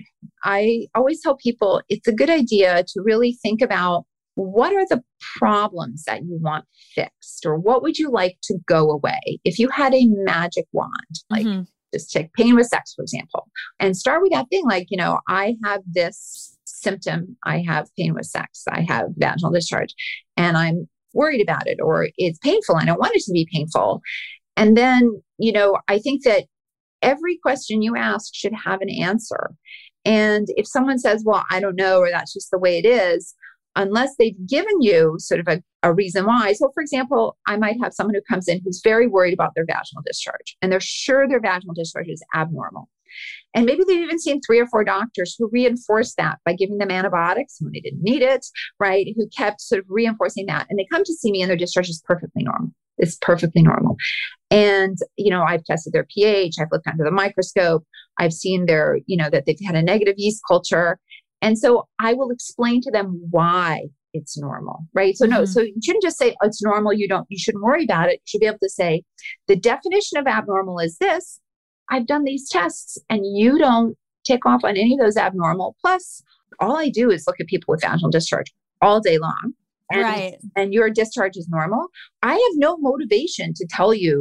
I always tell people it's a good idea to really think about, what are the problems that you want fixed, or what would you like to go away? If you had a magic wand, like Mhm. just take pain with sex, for example, and start with that thing, like, you know, I have this symptom, I have pain with sex, I have vaginal discharge, and I'm worried about it, or it's painful, I don't want it to be painful. And then, you know, I think that every question you ask should have an answer. And if someone says, well, I don't know, or that's just the way it is, unless they've given you sort of a, a reason why. So, for example, I might have someone who comes in who's very worried about their vaginal discharge, and they're sure their vaginal discharge is abnormal. And maybe they've even seen three or four doctors who reinforced that by giving them antibiotics when they didn't need it, right? Who kept sort of reinforcing that. And they come to see me and their discharge is perfectly normal. It's perfectly normal. And, you know, I've tested their pH, I've looked under the microscope, I've seen their, you know, that they've had a negative yeast culture. And so I will explain to them why it's normal, right? So no, Mhm. so you shouldn't just say, oh, it's normal, you don't, you shouldn't worry about it. You should be able to say, the definition of abnormal is this. I've done these tests and you don't tick off on any of those abnormal. Plus, all I do is look at people with vaginal discharge all day long. And, Right. and your discharge is normal. I have no motivation to tell you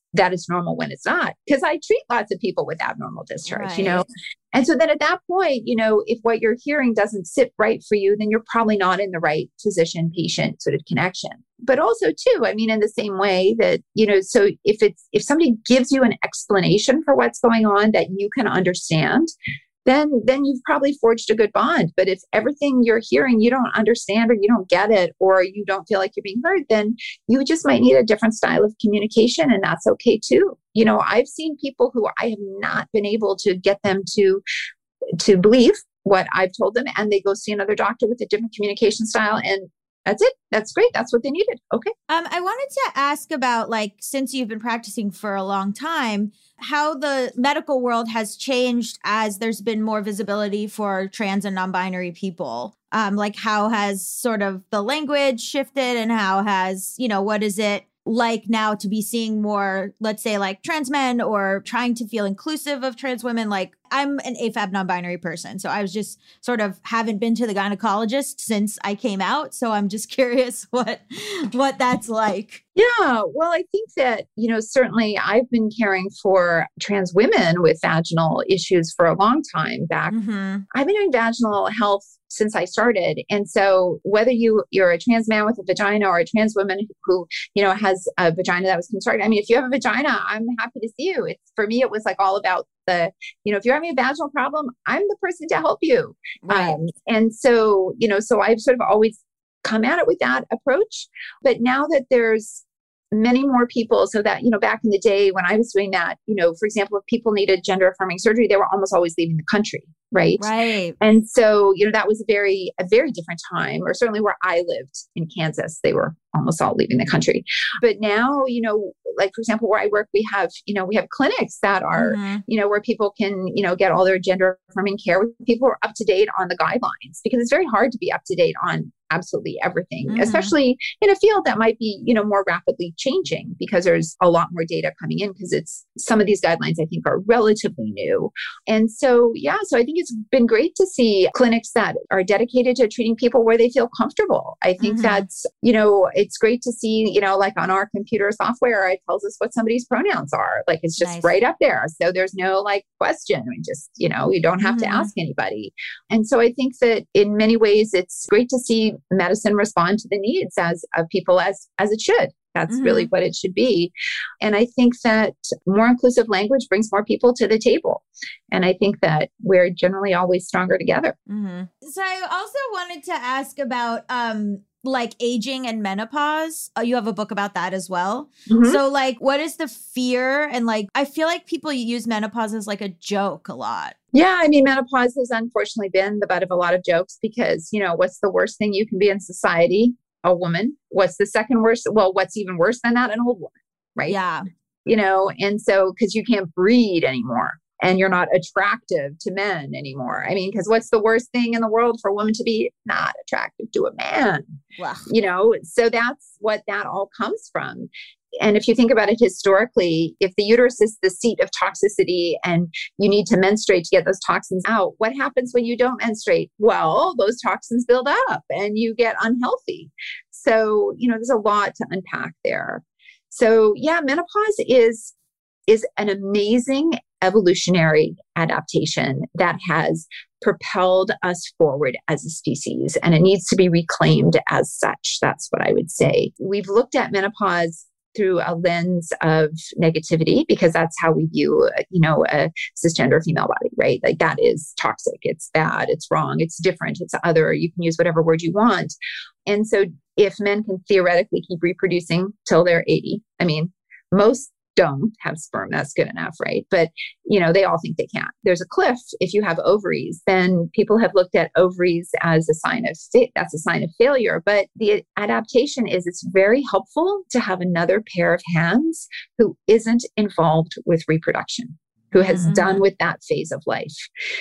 that it's normal when it's not. Because I treat lots of people with abnormal discharge, you know? Right. And so then at that point, you know, if what you're hearing doesn't sit right for you, then you're probably not in the right physician patient sort of connection. But also too, I mean, in the same way that, you know, so if it's, if somebody gives you an explanation for what's going on that you can understand, then, then you've probably forged a good bond. But if everything you're hearing, you don't understand, or you don't get it, or you don't feel like you're being heard, then you just might need a different style of communication. And that's okay too. You know, I've seen people who I have not been able to get them to, to believe what I've told them, and they go see another doctor with a different communication style, and that's it. That's great. That's what they needed. Okay. Um, I wanted to ask about, like, since you've been practicing for a long time, how the medical world has changed as there's been more visibility for trans and non-binary people. Um, like, how has sort of the language shifted, and how has, you know, what is it like now to be seeing more, let's say, like trans men, or trying to feel inclusive of trans women? Like, I'm an A F A B non-binary person, so I was just sort of haven't been to the gynecologist since I came out. So I'm just curious what what that's like. Yeah, well, I think that, you know, certainly I've been caring for trans women with vaginal issues for a long time back. Mm-hmm. I've been doing vaginal health since I started. And so whether you, you're a trans man with a vagina, or a trans woman who, you know, has a vagina that was constructed. I mean, if you have a vagina, I'm happy to see you. It's, for me, it was like all about the, you know, if you're having a vaginal problem, I'm the person to help you. Right. Um, and so, you know, so I've sort of always come at it with that approach. But now that there's many more people, so that, you know, back in the day when I was doing that, you know, for example, if people needed gender affirming surgery, they were almost always leaving the country. Right. Right. And so, you know, that was a very, a very different time, or certainly where I lived in Kansas, they were almost all leaving the country. But now, you know, like, for example, where I work, we have, you know, we have clinics that are, Mm-hmm. you know, where people can, you know, get all their gender affirming care. People are up to date on the guidelines, because it's very hard to be up to date on absolutely everything, Mhm. especially in a field that might be, you know, more rapidly changing, because there's a lot more data coming in, because it's, some of these guidelines I think are relatively new. And so, yeah, so I think it's been great to see clinics that are dedicated to treating people where they feel comfortable. I think Mhm. that's, you know, it's great to see, you know, like on our computer software, it tells us what somebody's pronouns are. Like, it's just Nice. right up there. So there's no like question. We just, you know, you don't have Mhm. to ask anybody. And so I think that in many ways, it's great to see medicine respond to the needs as of people as, as it should. That's Mhm. really what it should be. And I think that more inclusive language brings more people to the table. And I think that we're generally always stronger together. Mm-hmm. So I also wanted to ask about um like aging and menopause. Oh, you have a book about that as well. Mhm. So like, what is the fear? And like, I feel like people use menopause as like a joke a lot. Yeah, I mean, menopause has unfortunately been the butt of a lot of jokes, because, you know, what's the worst thing you can be in society? A woman. What's the second worst? Well, what's even worse than that? An old woman, right? Yeah. You know, and so, because you can't breed anymore, and you're not attractive to men anymore. I mean, because what's the worst thing in the world for a woman to be? Not attractive to a man, Well, you know? So that's what that all comes from. And if you think about it historically, if the uterus is the seat of toxicity and you need to menstruate to get those toxins out, what happens when you don't menstruate? Well, those toxins build up and you get unhealthy. So, you know, there's a lot to unpack there. So yeah, menopause is, is an amazing evolutionary adaptation that has propelled us forward as a species, and it needs to be reclaimed as such. That's what I would say. We've looked at menopause through a lens of negativity, because that's how we view, you know, a cisgender female body, right? Like, that is toxic. It's bad. It's wrong. It's different. It's other. You can use whatever word you want. And so if men can theoretically keep reproducing till they're eighty, I mean, most don't have sperm. That's good enough, right? But, you know, they all think they can. There's a cliff. If you have ovaries, then people have looked at ovaries as a sign of, fa- that's a sign of failure. But the adaptation is, it's very helpful to have another pair of hands who isn't involved with reproduction, who has Mhm. done with that phase of life.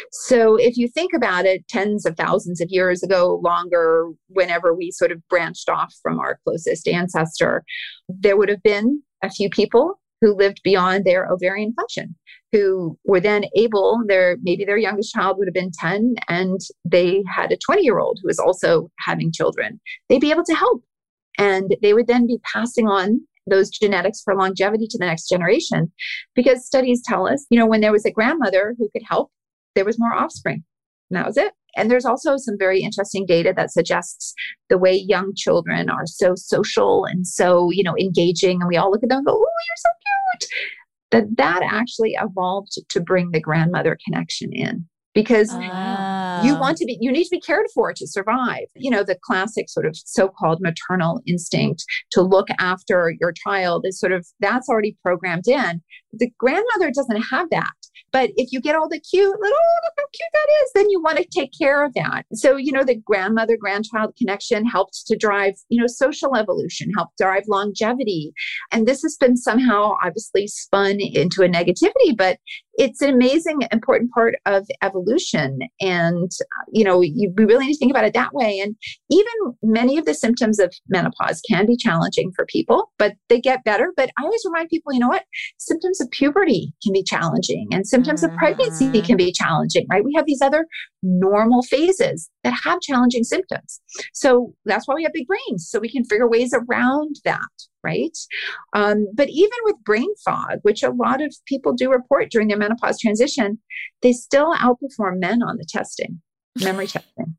So if you think about it, tens of thousands of years ago, longer, whenever we sort of branched off from our closest ancestor, there would have been a few people who lived beyond their ovarian function, who were then able, their maybe their youngest child would have been ten, and they had a twenty-year-old who was also having children. They'd be able to help. And they would then be passing on those genetics for longevity to the next generation. Because studies tell us, you know, when there was a grandmother who could help, there was more offspring. And that was it. And there's also some very interesting data that suggests the way young children are so social and so, you know, engaging. And we all look at them and go, oh, you're so cute. That that actually evolved to bring the grandmother connection in. Because Oh. you want to be, you need to be cared for to survive. You know, the classic sort of so-called maternal instinct to look after your child is sort of, that's already programmed in. The grandmother doesn't have that. But if you get all the cute little, oh, look how cute that is, then you want to take care of that. So, you know, the grandmother, grandchild connection helps to drive, you know, social evolution, help drive longevity. And this has been somehow obviously spun into a negativity, but it's an amazing, important part of evolution. And, you know, you, we really need to think about it that way. And even many of the symptoms of menopause can be challenging for people, but they get better. But I always remind people, you know what? Symptoms of puberty can be challenging and symptoms of pregnancy can be challenging, right? We have these other normal phases that have challenging symptoms. So that's why we have big brains, so we can figure ways around that. Right. Um, but even with brain fog, which a lot of people do report during their menopause transition, they still outperform men on the testing, memory testing.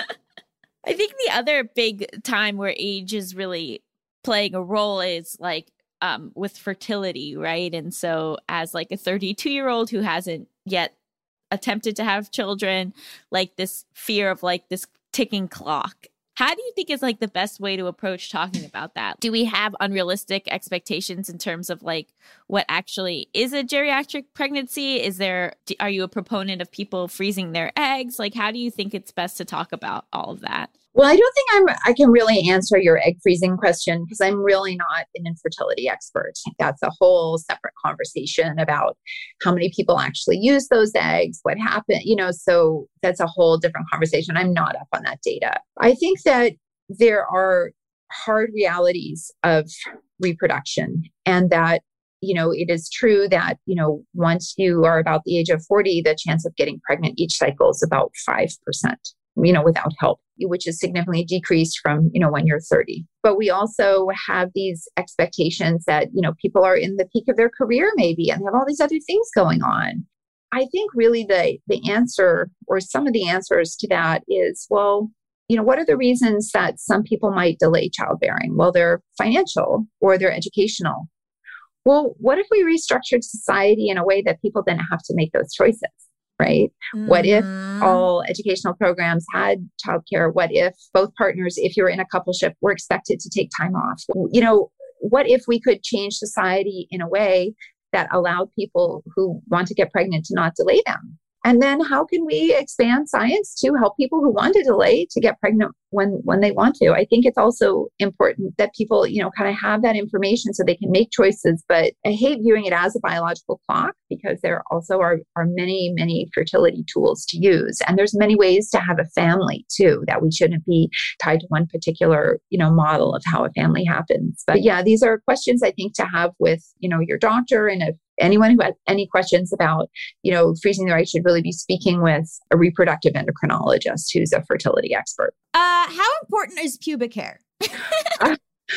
I think the other big time where age is really playing a role is like um, with fertility, right? And so as like a thirty-two year old who hasn't yet attempted to have children, like this fear of like this ticking clock. How do you think is like the best way to approach talking about that? Do we have unrealistic expectations in terms of like what actually is a geriatric pregnancy? Is there, are you a proponent of people freezing their eggs? Like, how do you think it's best to talk about all of that? Well, I don't think I'm, I can really answer your egg freezing question because I'm really not an infertility expert. That's a whole separate conversation about how many people actually use those eggs, what happened, you know, so that's a whole different conversation. I'm not up on that data. I think that there are hard realities of reproduction and that, you know, it is true that, you know, once you are about the age of forty, the chance of getting pregnant each cycle is about five percent. You know, without help, which is significantly decreased from, you know, when you're thirty. But we also have these expectations that, you know, people are in the peak of their career maybe and have all these other things going on. I think really the the answer or some of the answers to that is, well, you know, what are the reasons that some people might delay childbearing? Well, they're financial or they're educational. Well, what if we restructured society in a way that people didn't have to make those choices? Right? Mm-hmm. What if all educational programs had childcare? What if both partners, if you're in a coupleship, were expected to take time off? You know, what if we could change society in a way that allowed people who want to get pregnant to not delay them? And then how can we expand science to help people who want to delay to get pregnant when, when they want to? I think it's also important that people, you know, kind of have that information so they can make choices. But I hate viewing it as a biological clock because there also are, are many, many fertility tools to use. And there's many ways to have a family too, that we shouldn't be tied to one particular, you know, model of how a family happens. But yeah, these are questions I think to have with, you know, your doctor. And if anyone who has any questions about, you know, freezing their eggs should really be speaking with a reproductive endocrinologist who's a fertility expert. Uh, how important is pubic hair? uh,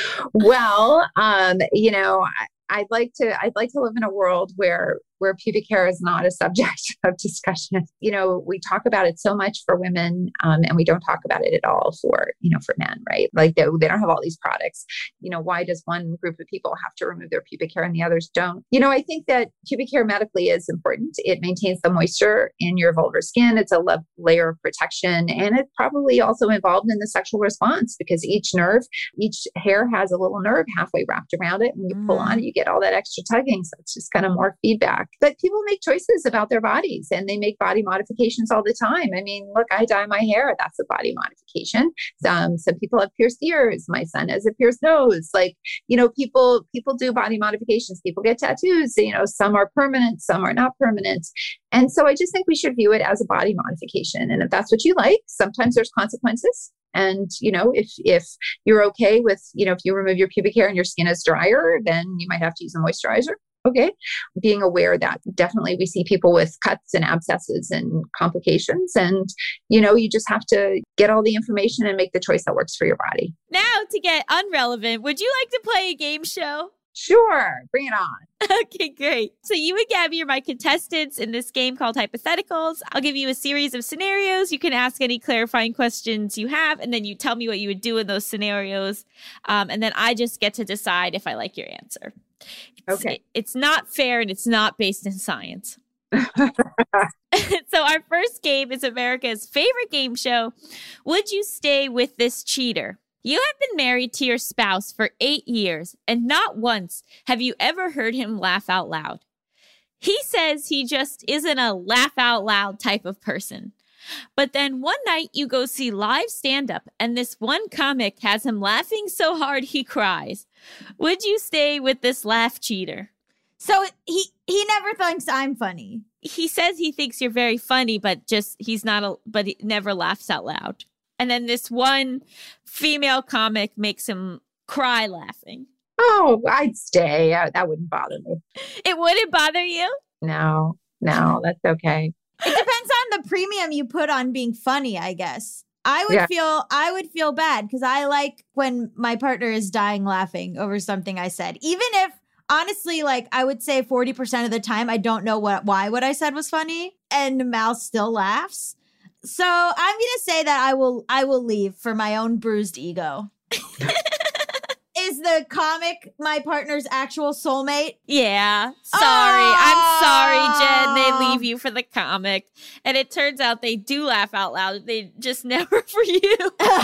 well, um, you know, I, I'd like to, I'd like to live in a world where, where pubic hair is not a subject of discussion. You know, we talk about it so much for women, um, and we don't talk about it at all for, you know, for men, right? Like they, they don't have all these products. You know, why does one group of people have to remove their pubic hair and the others don't? You know, I think that pubic hair medically is important. It maintains the moisture in your vulvar skin. It's a le- layer of protection, and it's probably also involved in the sexual response because each nerve, each hair has a little nerve halfway wrapped around it. When you pull on it, you get all that extra tugging. So it's just kind of more feedback. But people make choices about their bodies and they make body modifications all the time. I mean, look, I dye my hair. That's a body modification. Um, some people have pierced ears. My son has a pierced nose. Like, you know, people, people do body modifications. People get tattoos. You know, some are permanent, some are not permanent. And so I just think we should view it as a body modification. And if that's what you like, sometimes there's consequences. And, you know, if, if you're okay with, you know, if you remove your pubic hair and your skin is drier, then you might have to use a moisturizer. Okay. Being aware that definitely we see people with cuts and abscesses and complications. And, you know, you just have to get all the information and make the choice that works for your body. Now to get unrelevant, would you like to play a game show? Sure. Bring it on. Okay, great. So you and Gabby are my contestants in this game called Hypotheticals. I'll give you a series of scenarios. You can ask any clarifying questions you have, and then you tell me what you would do in those scenarios. Um, and then I just get to decide if I like your answer. It's, Okay. it- it's not fair and it's not based in science. So our first game is America's favorite game show. Would you stay with this cheater? You have been married to your spouse for eight years, and not once have you ever heard him laugh out loud. He says he just isn't a laugh out loud type of person. But then one night you go see live stand-up, and this one comic has him laughing so hard he cries. Would you stay with this laugh cheater? So he he never thinks I'm funny. He says he thinks you're very funny, but just he's not a but he never laughs out loud. And then this one female comic makes him cry laughing. Oh, I'd stay. I, that wouldn't bother me. It wouldn't bother you? No, no, that's okay. It depends on the premium you put on being funny, I guess. I would Yeah. feel I would feel bad because I like when my partner is dying laughing over something I said. Even if honestly, like I would say forty percent of the time I don't know what why what I said was funny and Mal still laughs. So I'm gonna say that I will I will leave for my own bruised ego. Is the comic my partner's actual soulmate? Yeah. Sorry. I'm sorry, Jen. They Aw. leave you for the comic. And it turns out they do laugh out loud. They just never for you.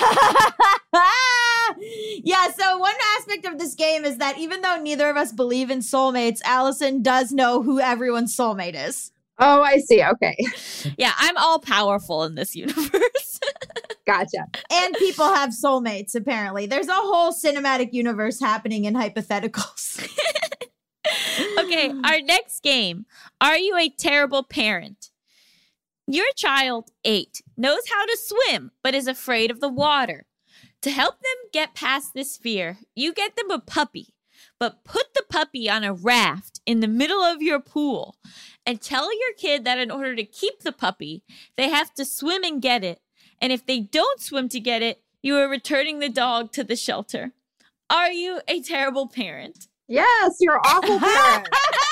Yeah, so one aspect of this game is that even though neither of us believe in soulmates, Allison does know who everyone's soulmate is. Oh, I see. Okay. Yeah, I'm all powerful in this universe. Gotcha. And people have soulmates, apparently. There's a whole cinematic universe happening in hypotheticals. Okay, our next game. Are you a terrible parent? Your child, eight, knows how to swim, but is afraid of the water. To help them get past this fear, you get them a puppy, but put the puppy on a raft in the middle of your pool and tell your kid that in order to keep the puppy, they have to swim and get it. And if they don't swim to get it, you are returning the dog to the shelter. Are you a terrible parent? Yes, you're an awful parent.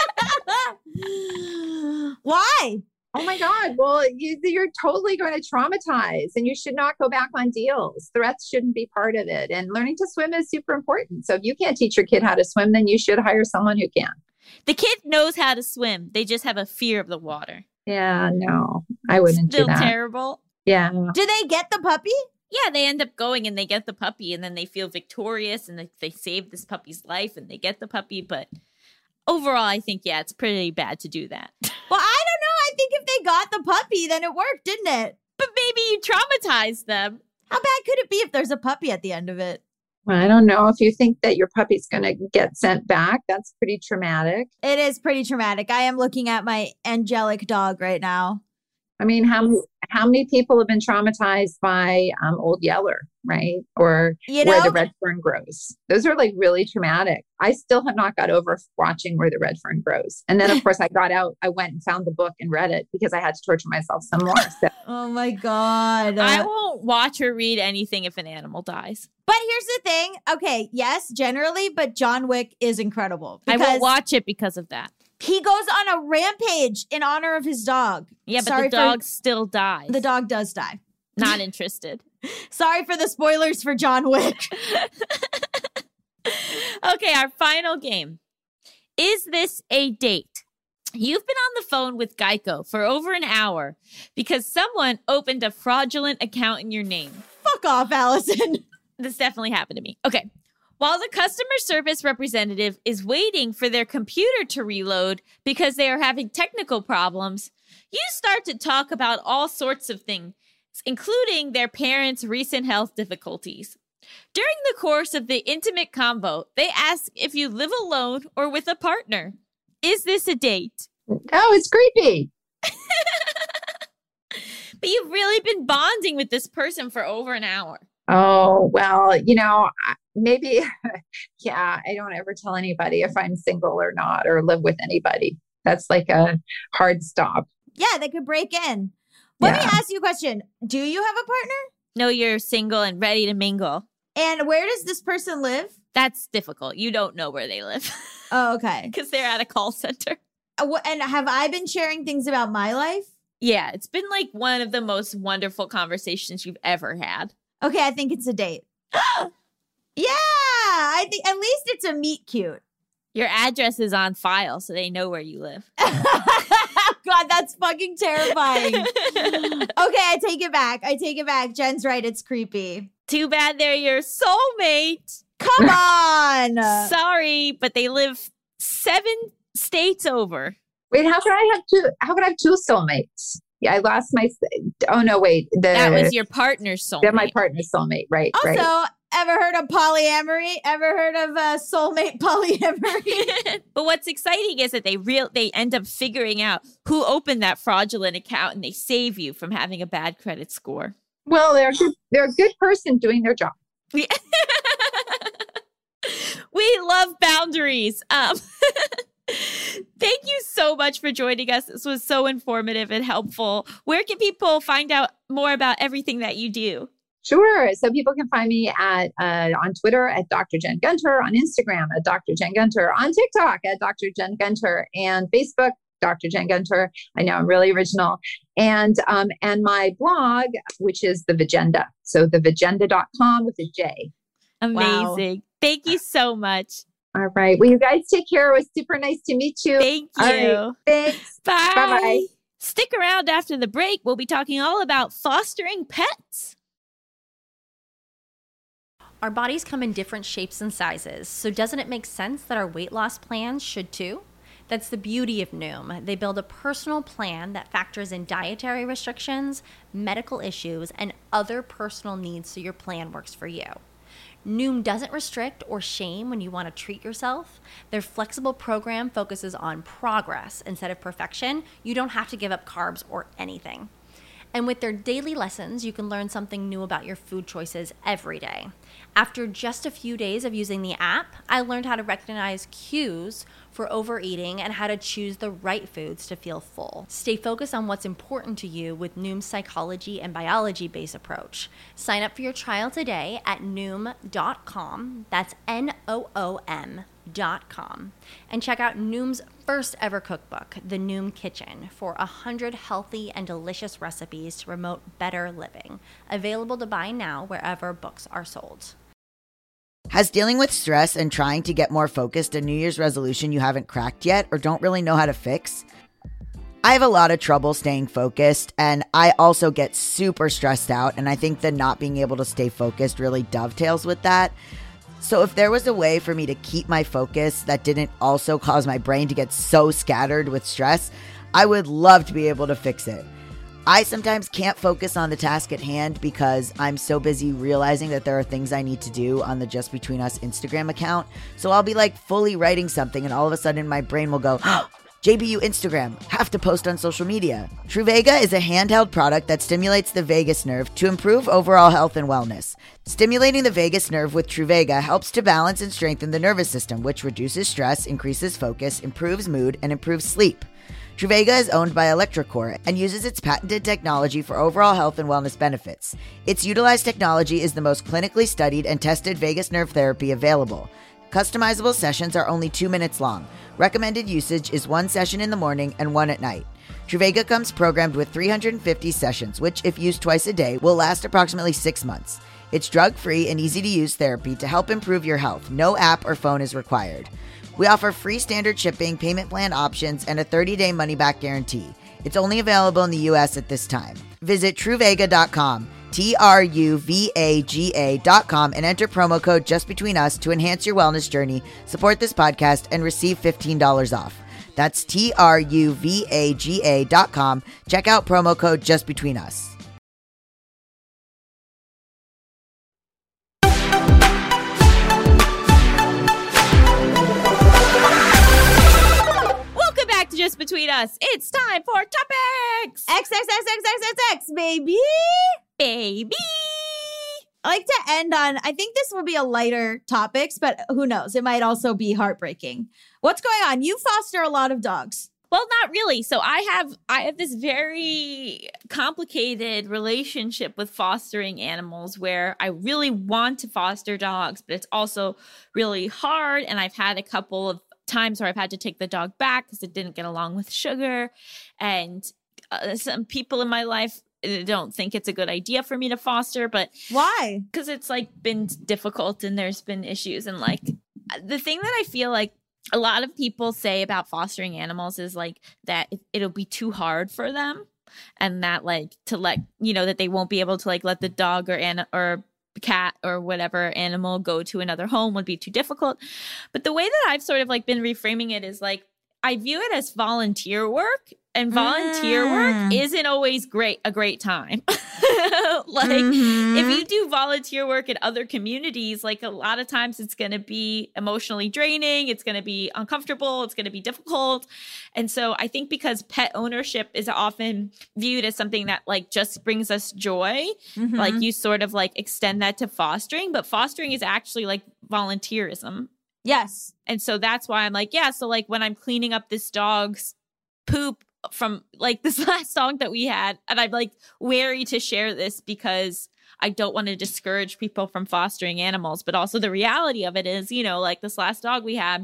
Why? Oh my God. Well, you, you're totally going to traumatize and you should not go back on deals. Threats shouldn't be part of it. And learning to swim is super important. So if you can't teach your kid how to swim, then you should hire someone who can. The kid knows how to swim. They just have a fear of the water. Yeah, no, I wouldn't Still do that. terrible. Yeah. Do they get the puppy? Yeah, they end up going and they get the puppy and then they feel victorious and they, they save this puppy's life and they get the puppy. But overall, I think, yeah, it's pretty bad to do that. Well, I don't know. I think if they got the puppy, then it worked, didn't it? But maybe you traumatize them. How bad could it be if there's a puppy at the end of it? Well, I don't know if you think that your puppy's going to get sent back. That's pretty traumatic. It is pretty traumatic. I am looking at my angelic dog right now. I mean, how many, how many people have been traumatized by um, Old Yeller, right? Or You Where know? the Red Fern Grows. Those are like really traumatic. I still have not got over watching Where the Red Fern Grows. And then, of course, I got out, I went and found the book and read it because I had to torture myself some more. So, Oh my God. I Uh, won't watch or read anything if an animal dies. but here's the thing. Okay, yes, generally, but John Wick is incredible. I because won't watch it because of that. He goes on a rampage in honor of his dog. Yeah, but Sorry the for- dog still dies. The dog does die. Not interested. Sorry for the spoilers for John Wick. Okay, our final game. Is this a date? You've been on the phone with Geico for over an hour because someone opened a fraudulent account in your name. Fuck off, Allison. This definitely happened to me. Okay. While the customer service representative is waiting for their computer to reload because they are having technical problems, you start to talk about all sorts of things, including their parents' recent health difficulties. During the course of the intimate convo, they ask if you live alone or with a partner. Is this a date? oh, it's creepy. But you've really been bonding with this person for over an hour. Oh, well, you know, I- maybe, yeah, I don't ever tell anybody if I'm single or not or live with anybody. That's like a hard stop. Yeah, they could break in. Let me Yeah. ask you a question. Do you have a partner? No, you're single and ready to mingle. And where does this person live? That's difficult. You don't know where they live Oh, okay. because they're at a call center. Uh, wh- And have I been sharing things about my life? Yeah, it's been like one of the most wonderful conversations you've ever had. Okay, I think it's a date. Yeah, I think at least it's a meet cute. Your address is on file, so they know where you live. God, that's fucking terrifying. Okay, I take it back. I take it back. Jen's right. It's creepy. Too bad they're your soulmate. Come on. Sorry, but they live seven states over. Wait, how could I have two? How could I have two soulmates? Yeah, I lost my. Oh no, wait. The, That was your partner's soulmate. they're my partner's soulmate, right? Also, right. ever heard of polyamory? Ever heard of uh, soulmate polyamory? But what's exciting is that they real they end up figuring out who opened that fraudulent account, and they save you from having a bad credit score. Well, they're good, they're a good person doing their job. We, we love boundaries. Um, thank you so much for joining us. This was so informative and helpful. Where can people find out more about everything that you do? Sure. So people can find me at uh, on Twitter at Doctor Jen Gunter, on Instagram at Doctor Jen Gunter, on TikTok at Doctor Jen Gunter, and Facebook, Doctor Jen Gunter. I know I'm really original. And um, and my blog, which is The Vagenda. So the vagenda dot com with a J. Amazing. Wow. Thank you so much. All right. Well, you guys take care. It was super nice to meet you. Thank you. All right. Thanks. Bye. Bye-bye. Stick around after the break. We'll be talking all about fostering pets. Our bodies come in different shapes and sizes, so doesn't it make sense that our weight loss plans should too? That's the beauty of Noom. They build a personal plan that factors in dietary restrictions, medical issues, and other personal needs so your plan works for you. Noom doesn't restrict or shame when you want to treat yourself. Their flexible program focuses on progress instead of perfection. You don't have to give up carbs or anything. And with their daily lessons, you can learn something new about your food choices every day. After just a few days of using the app, I learned how to recognize cues for overeating and how to choose the right foods to feel full. Stay focused on what's important to you with Noom's psychology and biology-based approach. Sign up for your trial today at noom dot com. That's N O O M dot com. And check out Noom's first ever cookbook, The Noom Kitchen, for one hundred healthy and delicious recipes to promote better living. Available to buy now wherever books are sold. Has dealing with stress and trying to get more focused a New Year's resolution you haven't cracked yet or don't really know how to fix? I have a lot of trouble staying focused, and I also get super stressed out, and I think that not being able to stay focused really dovetails with that. So if there was a way for me to keep my focus that didn't also cause my brain to get so scattered with stress, I would love to be able to fix it. I sometimes can't focus on the task at hand because I'm so busy realizing that there are things I need to do on the Just Between Us Instagram account. So I'll be like fully writing something and all of a sudden my brain will go, J B U Instagram, have to post on social media. Truvaga is a handheld product that stimulates the vagus nerve to improve overall health and wellness. Stimulating the vagus nerve with Truvaga helps to balance and strengthen the nervous system, which reduces stress, increases focus, improves mood, and improves sleep. Truvaga is owned by electroCore and uses its patented technology for overall health and wellness benefits. Its utilized technology is the most clinically studied and tested vagus nerve therapy available. Customizable sessions are only two minutes long. Recommended usage is one session in the morning and one at night. Truvaga comes programmed with three hundred fifty sessions, which, if used twice a day, will last approximately six months. It's drug-free and easy-to-use therapy to help improve your health. No app or phone is required. We offer free standard shipping, payment plan options, and a thirty-day money-back guarantee. It's only available in the U S at this time. Visit Truvaga dot com, T R U V A G A dot com, and enter promo code JustBetweenUs to enhance your wellness journey, support this podcast, and receive fifteen dollars off. That's T R U V A G A dot com. Check out promo code JustBetweenUs. To Just Between Us, it's time for topics. X, X, X, X, X, X, X, baby. Baby. I like to end on, I think this will be a lighter topics, but who knows? It might also be heartbreaking. What's going on? You foster a lot of dogs. Well, not really. So I have I have this very complicated relationship with fostering animals where I really want to foster dogs, but it's also really hard. And I've had a couple of times where I've had to take the dog back because it didn't get along with Sugar. And uh, some people in my life don't think it's a good idea for me to foster, but Why? because it's like been difficult and there's been issues. And like the thing that I feel like a lot of people say about fostering animals is like that it, it'll be too hard for them, and that like to let, you know, that they won't be able to like let the dog or an or cat or whatever animal go to another home would be too difficult. But the way that I've sort of like been reframing it is like I view it as volunteer work, and volunteer Mm. work isn't always great a great time. Like Mhm. if you do volunteer work in other communities, like a lot of times it's going to be emotionally draining, it's going to be uncomfortable, it's going to be difficult. And so I think because pet ownership is often viewed as something that like just brings us joy, Mhm. like you sort of like extend that to fostering, but fostering is actually like volunteerism. Yes. And so that's why I'm like, yeah, so like when I'm cleaning up this dog's poop from like this last dog that we had, and I'm like wary to share this because I don't want to discourage people from fostering animals, but also the reality of it is, you know, like this last dog we had,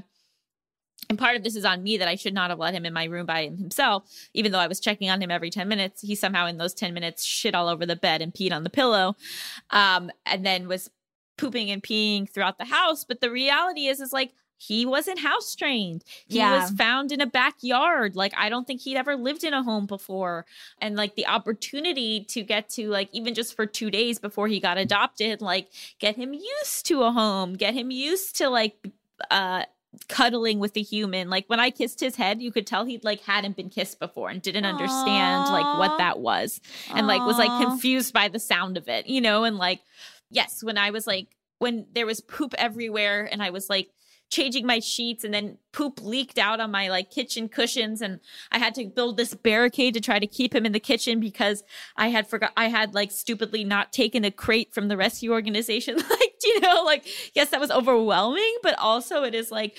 and part of this is on me that I should not have let him in my room by himself, even though I was checking on him every ten minutes. He somehow in those ten minutes shit all over the bed and peed on the pillow, um, and then was pooping and peeing throughout the house. But the reality is, is like, he wasn't house trained. He Yeah. was found in a backyard. Like, I don't think he'd ever lived in a home before. And like the opportunity to get to like, even just for two days before he got adopted, like get him used to a home, get him used to like, uh, cuddling with a human. Like when I kissed his head, you could tell he'd like hadn't been kissed before and didn't understand like what Aw. that was. And like was like Aw. confused by the sound of it, you know? And like, yes, when I was like, when there was poop everywhere and I was like changing my sheets and then poop leaked out on my like kitchen cushions, and I had to build this barricade to try to keep him in the kitchen because I had forgot I had like stupidly not taken a crate from the rescue organization. Like, you know, like, yes, that was overwhelming, but also it is like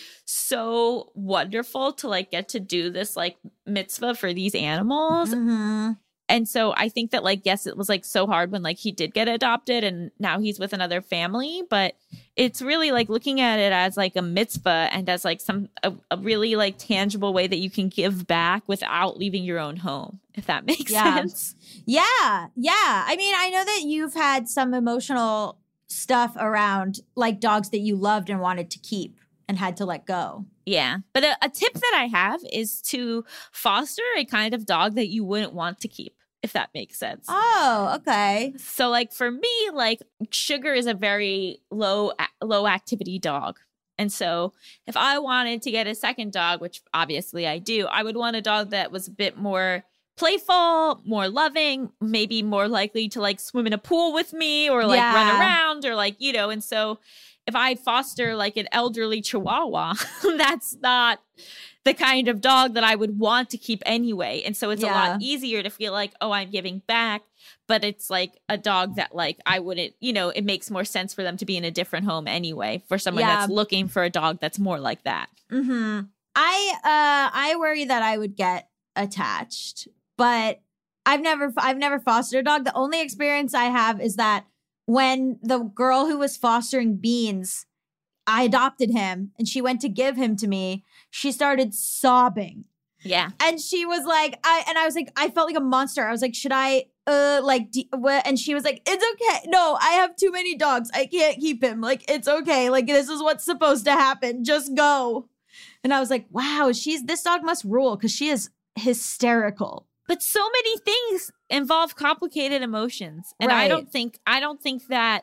so wonderful to like get to do this like mitzvah for these animals. Mhm. And so I think that like, yes, it was like so hard when like he did get adopted and now he's with another family, but it's really like looking at it as like a mitzvah and as like some, a, a really like tangible way that you can give back without leaving your own home, if that makes Yeah. sense. Yeah. Yeah. I mean, I know that you've had some emotional stuff around like dogs that you loved and wanted to keep and had to let go. Yeah. But a, a tip that I have is to foster a kind of dog that you wouldn't want to keep, if that makes sense. Oh, okay. So like for me, like Sugar is a very low low activity dog. And so if I wanted to get a second dog, which obviously I do, I would want a dog that was a bit more playful, more loving, maybe more likely to like swim in a pool with me or like Yeah. run around or like, you know, and so if I foster like an elderly Chihuahua, that's not the kind of dog that I would want to keep anyway. And so it's a Yeah. lot easier to feel like, oh, I'm giving back. But it's like a dog that like I wouldn't, you know, it makes more sense for them to be in a different home anyway for someone Yeah. that's looking for a dog that's more like that. Hmm. I uh I worry that I would get attached, but I've never I've never fostered a dog. The only experience I have is that when the girl who was fostering Beans, I adopted him and she went to give him to me, she started sobbing. Yeah. And she was like, I and I was like, I felt like a monster. I was like, should I uh like d- what? And she was like, it's okay. No, I have too many dogs. I can't keep him. Like, it's okay. Like, this is what's supposed to happen. Just go. And I was like, wow, she's this dog must rule because she is hysterical. But so many things involve complicated emotions. And I Right. don't think I don't think that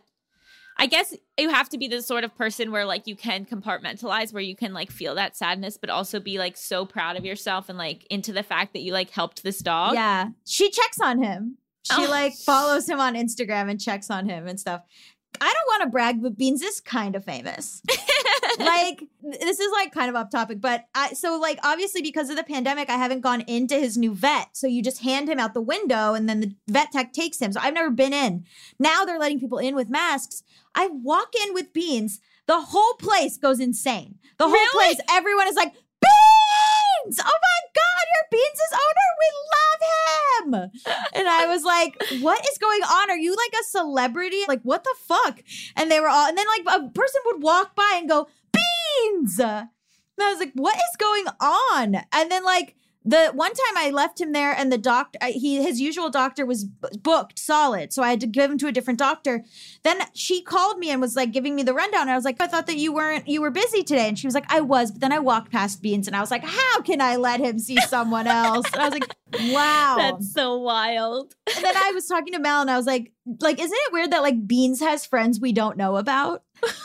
I guess you have to be the sort of person where like you can compartmentalize, where you can like feel that sadness, but also be like so proud of yourself and like into the fact that you like helped this dog. Yeah. She checks on him. She Oh. like follows him on Instagram and checks on him and stuff. I don't want to brag, but Beans is kind of famous. Like, this is like kind of off topic, but I, so like obviously because of the pandemic, I haven't gone into his new vet. So you just hand him out the window and then the vet tech takes him. So I've never been in. Now they're letting people in with masks. I walk in with Beans. The whole place goes insane. The whole Really? place, everyone is like, Beans! Oh my God, you're Beans' owner? We love him! And I was like, what is going on? Are you like a celebrity? Like, what the fuck? And they were all, and then like a person would walk by and go, Beans! And I was like, what is going on? And then like, the one time I left him there and the doctor, he his usual doctor was b- booked solid. So I had to give him to a different doctor. Then she called me and was like giving me the rundown. And I was like, I thought that you weren't, you were busy today. And she was like, I was. But then I walked past Beans and I was like, how can I let him see someone else? And I was like, wow. That's so wild. And then I was talking to Mel and I was like, like, isn't it weird that like Beans has friends we don't know about?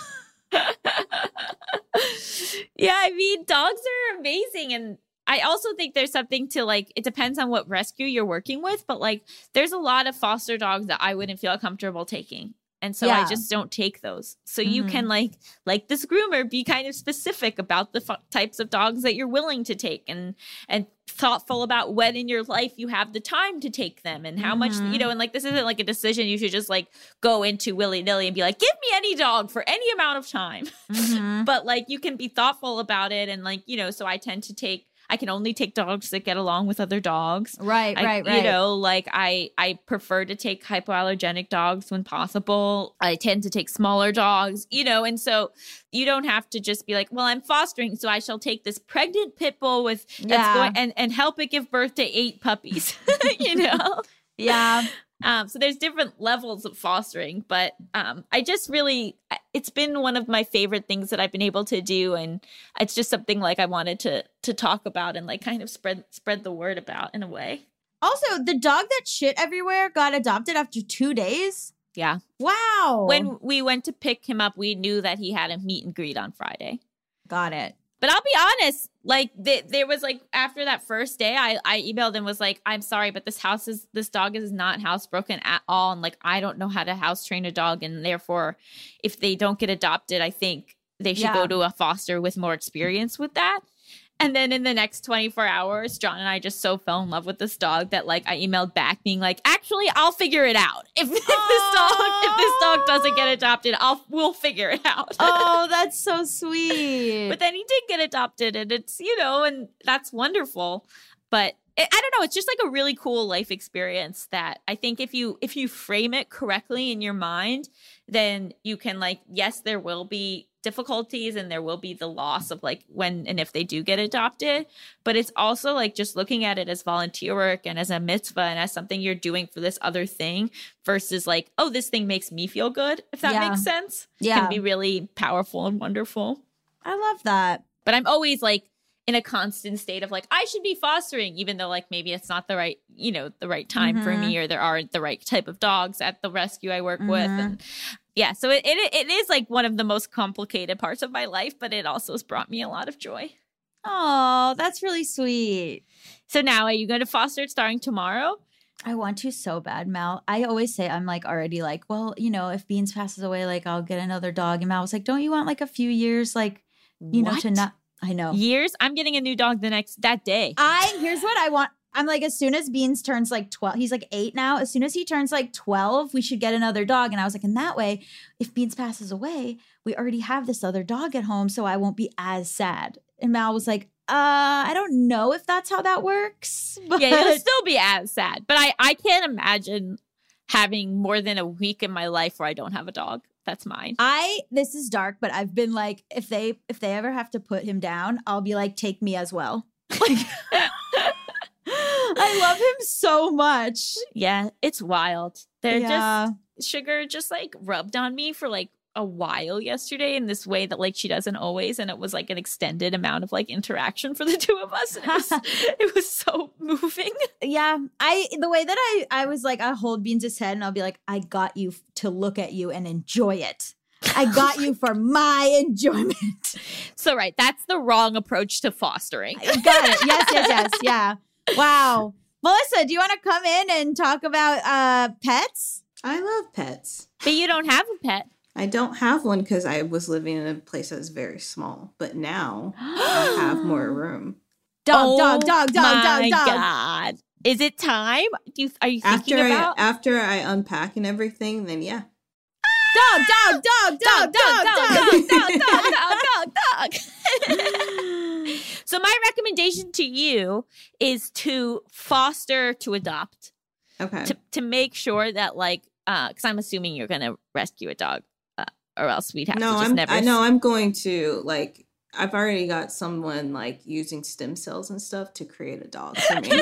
Yeah, I mean, dogs are amazing. And I also think there's something to like, it depends on what rescue you're working with, but like there's a lot of foster dogs that I wouldn't feel comfortable taking. And so Yeah. I just don't take those. So you can like, like this groomer, be kind of specific about the f- types of dogs that you're willing to take and, and thoughtful about when in your life you have the time to take them and how much, you know, and like, this isn't like a decision you should just like go into willy nilly and be like, give me any dog for any amount of time. Mm-hmm. But like, you can be thoughtful about it. And like, you know, so I tend to take, I can only take dogs that get along with other dogs. Right, I, right, right. You know, like I, I prefer to take hypoallergenic dogs when possible. I tend to take smaller dogs, you know, and so you don't have to just be like, well, I'm fostering, so I shall take this pregnant pit bull with that's Yeah. going and, and help it give birth to eight puppies, you know? Yeah. Um, so there's different levels of fostering, but um, I just really, it's been one of my favorite things that I've been able to do. And it's just something like I wanted to to talk about and like kind of spread spread the word about in a way. Also, the dog that shit everywhere got adopted after two days. Yeah. Wow. When we went to pick him up, we knew that he had a meet and greet on Friday. Got it. But I'll be honest, like th- there was like after that first day, I, I emailed and was like, I'm sorry, but this house is this dog is not housebroken at all. And like, I don't know how to house train a dog. And therefore, if they don't get adopted, I think they should Yeah. go to a foster with more experience with that. And then in the next twenty-four hours, John and I just so fell in love with this dog that like I emailed back being like, actually, I'll figure it out. If, if this dog if this dog doesn't get adopted, I'll we'll figure it out. Oh, that's so sweet. But then he did get adopted, and it's, you know, and that's wonderful. But it, I don't know, it's just like a really cool life experience that I think if you if you frame it correctly in your mind, then you can like, yes, there will be difficulties and there will be the loss of like when and if they do get adopted. But it's also like just looking at it as volunteer work and as a mitzvah and as something you're doing for this other thing versus like, oh, this thing makes me feel good, if that Yeah. makes sense. Yeah. Can be really powerful and wonderful. I love that. But I'm always like in a constant state of like, I should be fostering, even though like maybe it's not the right, you know, the right time for me, or there aren't the right type of dogs at the rescue I work with. And yeah, so it, it it is like one of the most complicated parts of my life, but it also has brought me a lot of joy. Oh, that's really sweet. So now are you going to foster it starting tomorrow? I want to so bad, Mal. I always say I'm like already like, well, you know, if Beans passes away, like I'll get another dog. And Mal was like, don't you want like a few years, like, you know, to What? not, I know. Years? I'm getting a new dog the next, that day. I, here's what I want. I'm like, as soon as Beans turns like twelve, he's like eight now. As soon as he turns like twelve, we should get another dog. And I was like, in that way, if Beans passes away, we already have this other dog at home. So I won't be as sad. And Mal was like, uh, I don't know if that's how that works. But Yeah, you'll still be as sad. But I, I can't imagine having more than a week in my life where I don't have a dog. That's mine. I, this is dark, but I've been like, if they, if they ever have to put him down, I'll be like, take me as well. Like, I love him so much. Yeah, it's wild. They're Yeah. just Sugar just like rubbed on me for like a while yesterday in this way that like she doesn't always, and it was like an extended amount of like interaction for the two of us. And it was, it was so moving. Yeah, I the way that I I was like, I hold Beans' head and I'll be like, I got you f- to look at you and enjoy it. I got you for my enjoyment. So right, that's the wrong approach to fostering. Got it. Yes, yes, yes. Yeah. Wow. Melissa, do you want to come in and talk about uh pets? I love pets. But you don't have a pet. I don't have one because I was living in a place that's very small, but now I have more room. Dog, dog, dog, dog, my dog, dog. God. Is it time? Do you, are you After thinking I, about after I unpack and everything, then yeah. Dog, dog, dog, dog, dog, dog, dog, dog, dog, dog, dog, dog. So my recommendation to you is to foster to adopt. Okay. To to make sure that like uh because I'm assuming you're gonna rescue a dog, uh, or else we'd have no, to just I'm, never. I know I'm going to like. I've already got someone like using stem cells and stuff to create a dog for me.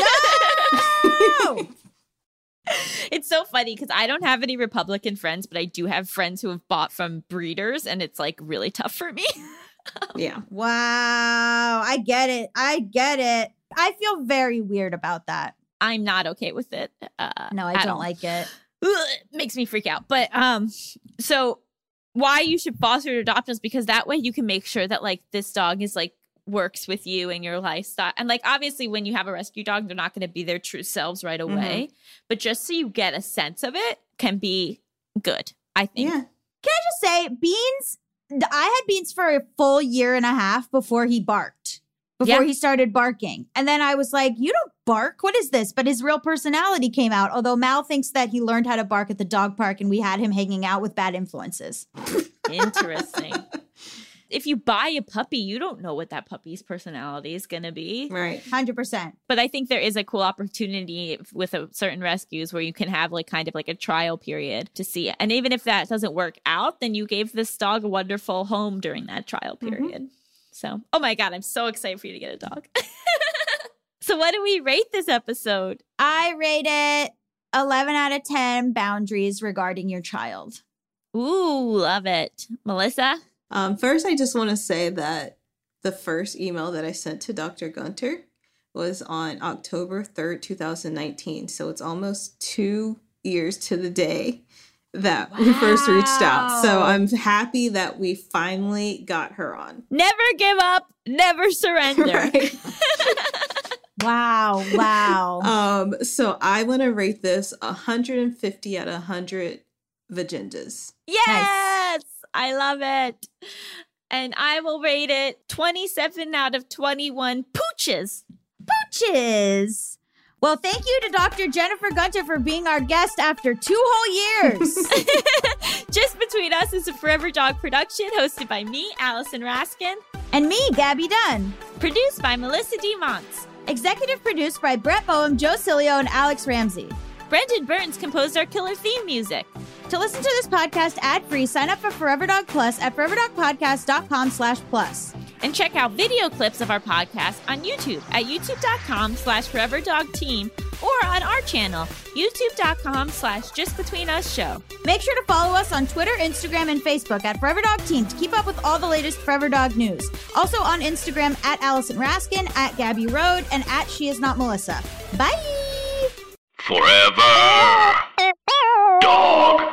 No! It's so funny because I don't have any Republican friends, but I do have friends who have bought from breeders, and it's like really tough for me. Yeah. Wow. I get it. I get it. I feel very weird about that. I'm not okay with it. Uh, No, I at don't all. like it. Ugh, it makes me freak out. But um, so why you should foster or adopt is because that way you can make sure that like this dog is like works with you and your lifestyle. And like obviously when you have a rescue dog, they're not going to be their true selves right away. Mm-hmm. But just so you get a sense of it can be good, I think. Yeah. Can I just say, Beans, I had Beans for a full year and a half before he barked. Before Yeah. he started barking. And then I was like, you don't bark? What is this? But his real personality came out. Although Mal thinks that he learned how to bark at the dog park and we had him hanging out with bad influences. Interesting. If you buy a puppy, you don't know what that puppy's personality is going to be. Right. one hundred percent. But I think there is a cool opportunity with a certain rescues where you can have like kind of like a trial period to see it. And even if that doesn't work out, then you gave this dog a wonderful home during that trial period. Mm-hmm. So, oh my God, I'm so excited for you to get a dog. So what do we rate this episode? I rate it eleven out of ten boundaries regarding your child. Ooh, love it. Melissa? Um, first, I just want to say that the first email that I sent to Doctor Gunter was on October third, twenty nineteen. So it's almost two years to the day that wow. we first reached out. So I'm happy that we finally got her on. Never give up, never surrender. Right. Wow, wow. Um, so I want to rate this one hundred fifty out of one hundred vagindas. Yes, Nice. I love it. And I will rate it twenty-seven out of twenty-one pooches. Pooches. Well, thank you to Doctor Jennifer Gunter for being our guest after two whole years. Just Between Us is a Forever Dog production hosted by me, Allison Raskin. And me, Gabby Dunn. Produced by Melissa D. Monts. Executive produced by Brett Boehm, Joe Cilio, and Alex Ramsey. Brendan Burns composed our killer theme music. To listen to this podcast ad-free, sign up for Forever Dog Plus at foreverdogpodcast.com slash plus. And check out video clips of our podcast on YouTube at youtube.com slash foreverdogteam or on our channel, youtube.com slash justbetweenusshow. Make sure to follow us on Twitter, Instagram, and Facebook at Forever Dog Team to keep up with all the latest Forever Dog news. Also on Instagram at Allison Raskin, at Gabby Road, and at She Is Not Melissa. Bye! Forever Dog.